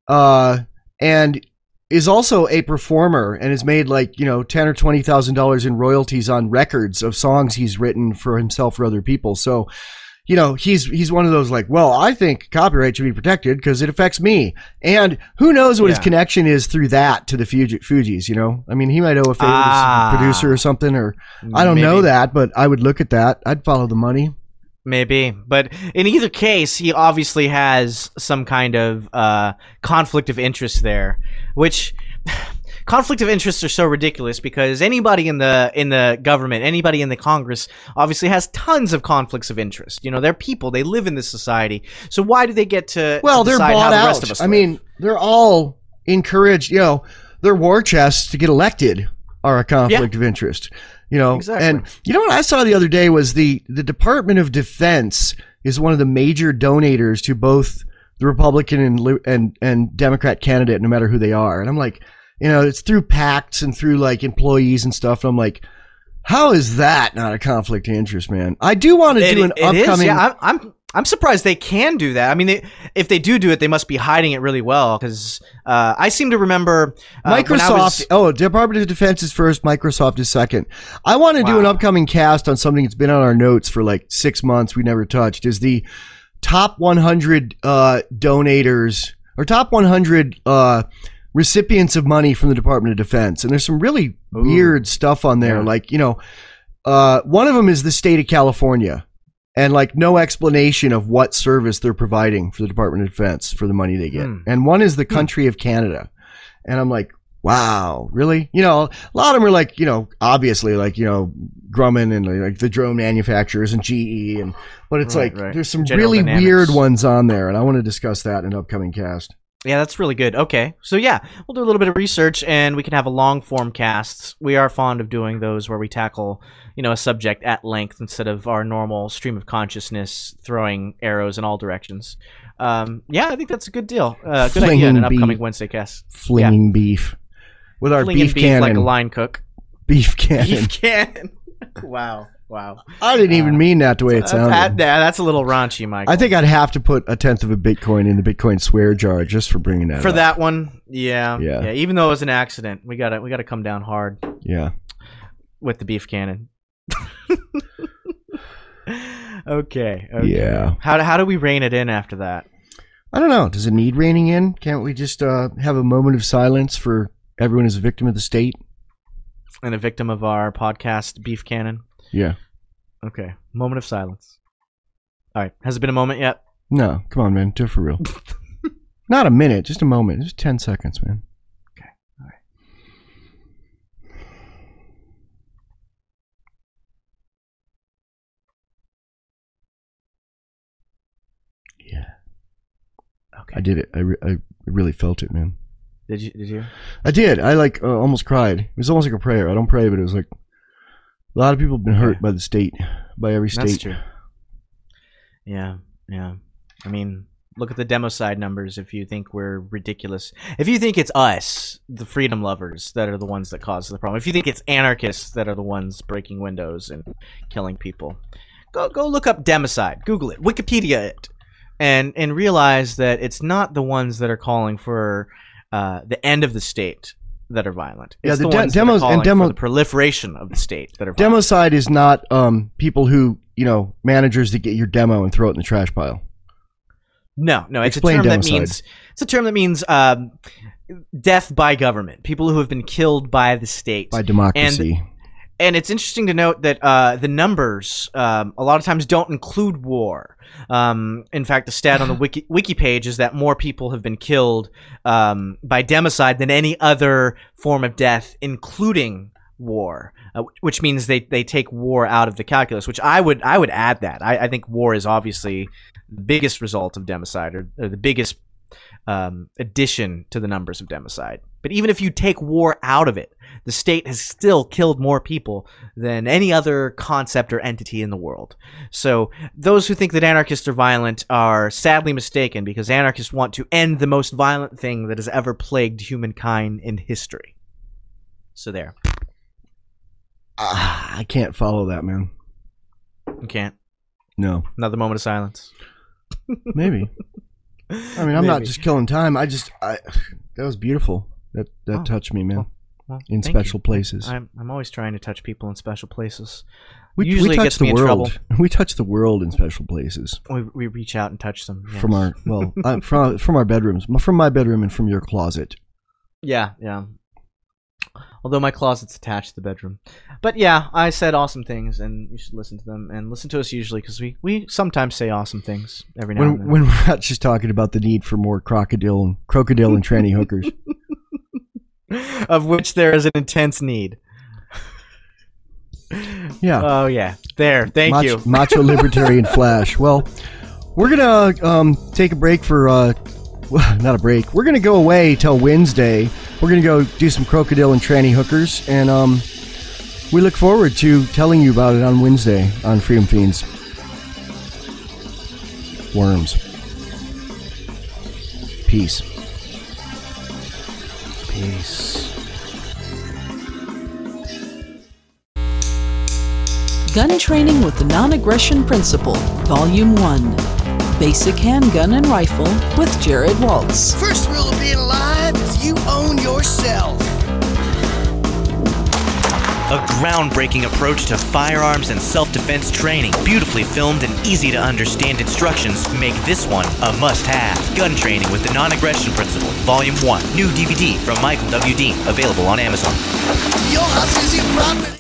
uh, and is also a performer and has made like, you know, ten or twenty thousand dollars in royalties on records of songs he's written for himself or other people. So, you know, he's he's one of those like, well, I think copyright should be protected because it affects me. And who knows what Yeah. his connection is through that to the Fuji, Fugees, you know? I mean, he might owe a favor Ah. to some producer or something, or I don't Maybe. know that, but I would look at that. I'd follow the money. Maybe, but in either case, he obviously has some kind of uh, conflict of interest there, which conflict of interests are so ridiculous because anybody in the in the government, anybody in the Congress, obviously has tons of conflicts of interest. You know, they're people; they live in this society. So why do they get to Well, to they're decide how bought the out. rest of us I live? mean, they're all encouraged. You know, their war chests to get elected are a conflict Yeah. of interest. You know, Exactly. and you know what I saw the other day was the the Department of Defense is one of the major donators to both the Republican and li- and and Democrat candidate, no matter who they are. And I'm like, you know, it's through PACs and through like employees and stuff. And I'm like, how is that not a conflict of interest, man? I do want to It- do an it is, upcoming. yeah, I'm, I'm I'm surprised they can do that. I mean, they, if they do do it, they must be hiding it really well because uh, I seem to remember uh, when I Microsoft. was- oh, Department of Defense is first. Microsoft is second. I want to do Wow. an upcoming cast on something that's been on our notes for like six months. We never touched. Is the top one hundred uh, donators or top one hundred uh, recipients of money from the Department of Defense, and there's some really Ooh. weird stuff on there. Yeah. Like, you know, uh, one of them is the state of California. And like no explanation of what service they're providing for the Department of Defense for the money they get. Hmm. And one is the country of Canada. And I'm like, wow, really? You know, a lot of them are like, you know, obviously like, you know, Grumman and like the drone manufacturers and G E. And but it's Right, like right. there's some General really Dynamics. weird ones on there, and I want to discuss that in an upcoming cast. Yeah, that's really good. Okay. So yeah, we'll do a little bit of research and we can have a long form cast. We are fond of doing those where we tackle, you know, a subject at length instead of our normal stream of consciousness throwing arrows in all directions. Um, yeah, I think that's a good deal. Uh, good idea in an Flinging upcoming beef. Wednesday cast. Flinging beef with our Flinging beef, beef cannon. like a line cook. Beef cannon. Beef cannon. Wow. Wow. I didn't even Uh, mean that the way it Uh, sounded. that, yeah, that's a little raunchy, Mike. I think I'd have to put a tenth of a Bitcoin in the Bitcoin swear jar just for bringing that for up. that one, yeah, Yeah. yeah. Even though it was an accident, we gotta we gotta come down hard Yeah. with the beef cannon. okay, okay. Yeah. How how do we rein it in after that? I don't know. Does it need reining in? Can't we just uh, have a moment of silence for everyone who's a victim of the state? And a victim of our podcast, beef cannon. Yeah. Okay, moment of silence. All right, has it been a moment yet? No, come on, man. Do it for real. Not a minute, just a moment. Just ten seconds, man. Okay, all right. Yeah. Okay. I did it. I, re- I really felt it, man. Did you? Did you? I did. I like uh, almost cried. It was almost like a prayer. I don't pray, but it was like a lot of people have been hurt Okay. by the state, by every state. That's true. Yeah, yeah. I mean, look at the democide numbers if you think we're ridiculous. If you think it's us, the freedom lovers, that are the ones that cause the problem. If you think it's anarchists that are the ones breaking windows and killing people, go go look up democide. Google it. Wikipedia it. And and realize that it's not the ones that are calling for uh, the end of the state. that are violent. Yeah, It's the the, de- ones demos- that are calling and demo- for the proliferation of the state that are violent. Democide is not um, people who, you know, managers that get your demo and throw it in the trash pile. No, no, it's Explain a term that democide. means it's a term that means um, death by government. People who have been killed by the state, By democracy. And, and it's interesting to note that uh, the numbers um, a lot of times don't include war. Um, in fact, the stat on the wiki, wiki page is that more people have been killed um, by democide than any other form of death, including war, uh, which means they, they take war out of the calculus. Which I would I would add that I, I think war is obviously the biggest result of democide, or, or the biggest um, addition to the numbers of democide. But even if you take war out of it, the state has still killed more people than any other concept or entity in the world. So those who think that anarchists are violent are sadly mistaken, because anarchists want to end the most violent thing that has ever plagued humankind in history. So there. Ah, I can't follow that, man. You can't. No. Another moment of silence. Maybe. I mean, I'm not Maybe. just killing time. I just, I, that was beautiful. That that Oh, touched me, man. well, well, in thank special you. places. I'm I'm always trying to touch people in special places. We, Usually we it touch gets the me in world. trouble. We touch the world in special places. We we reach out and touch them yes. From our well, uh, from from our bedrooms, from my bedroom, and from your closet. Yeah, yeah. Although my closet's attached to the bedroom. But yeah, I said awesome things, and you should listen to them, and listen to us usually, because we, we sometimes say awesome things every now and When then. when we're not just talking about the need for more crocodile and crocodile and tranny hookers. Of which there is an intense need. Yeah. Oh yeah. There. Thank macho, you. Macho libertarian Flash. Well, we're gonna um, take a break for uh, well, not a break. We're gonna go away till Wednesday. We're gonna go do some crocodile and tranny hookers, and um, we look forward to telling you about it on Wednesday on Freedom Fiends. Worms. Peace. Peace. Gun Training with the Non-Aggression Principle, Volume one. Basic Handgun and Rifle with Jared Waltz. First rule of being alive is you own yourself. A groundbreaking approach to firearms and self-defense training. Beautifully filmed and easy to understand instructions make this one a must-have. Gun Training with the Non-Aggression Principle, Volume one. New D V D from Michael W. Dean, available on Amazon. Your house is your property.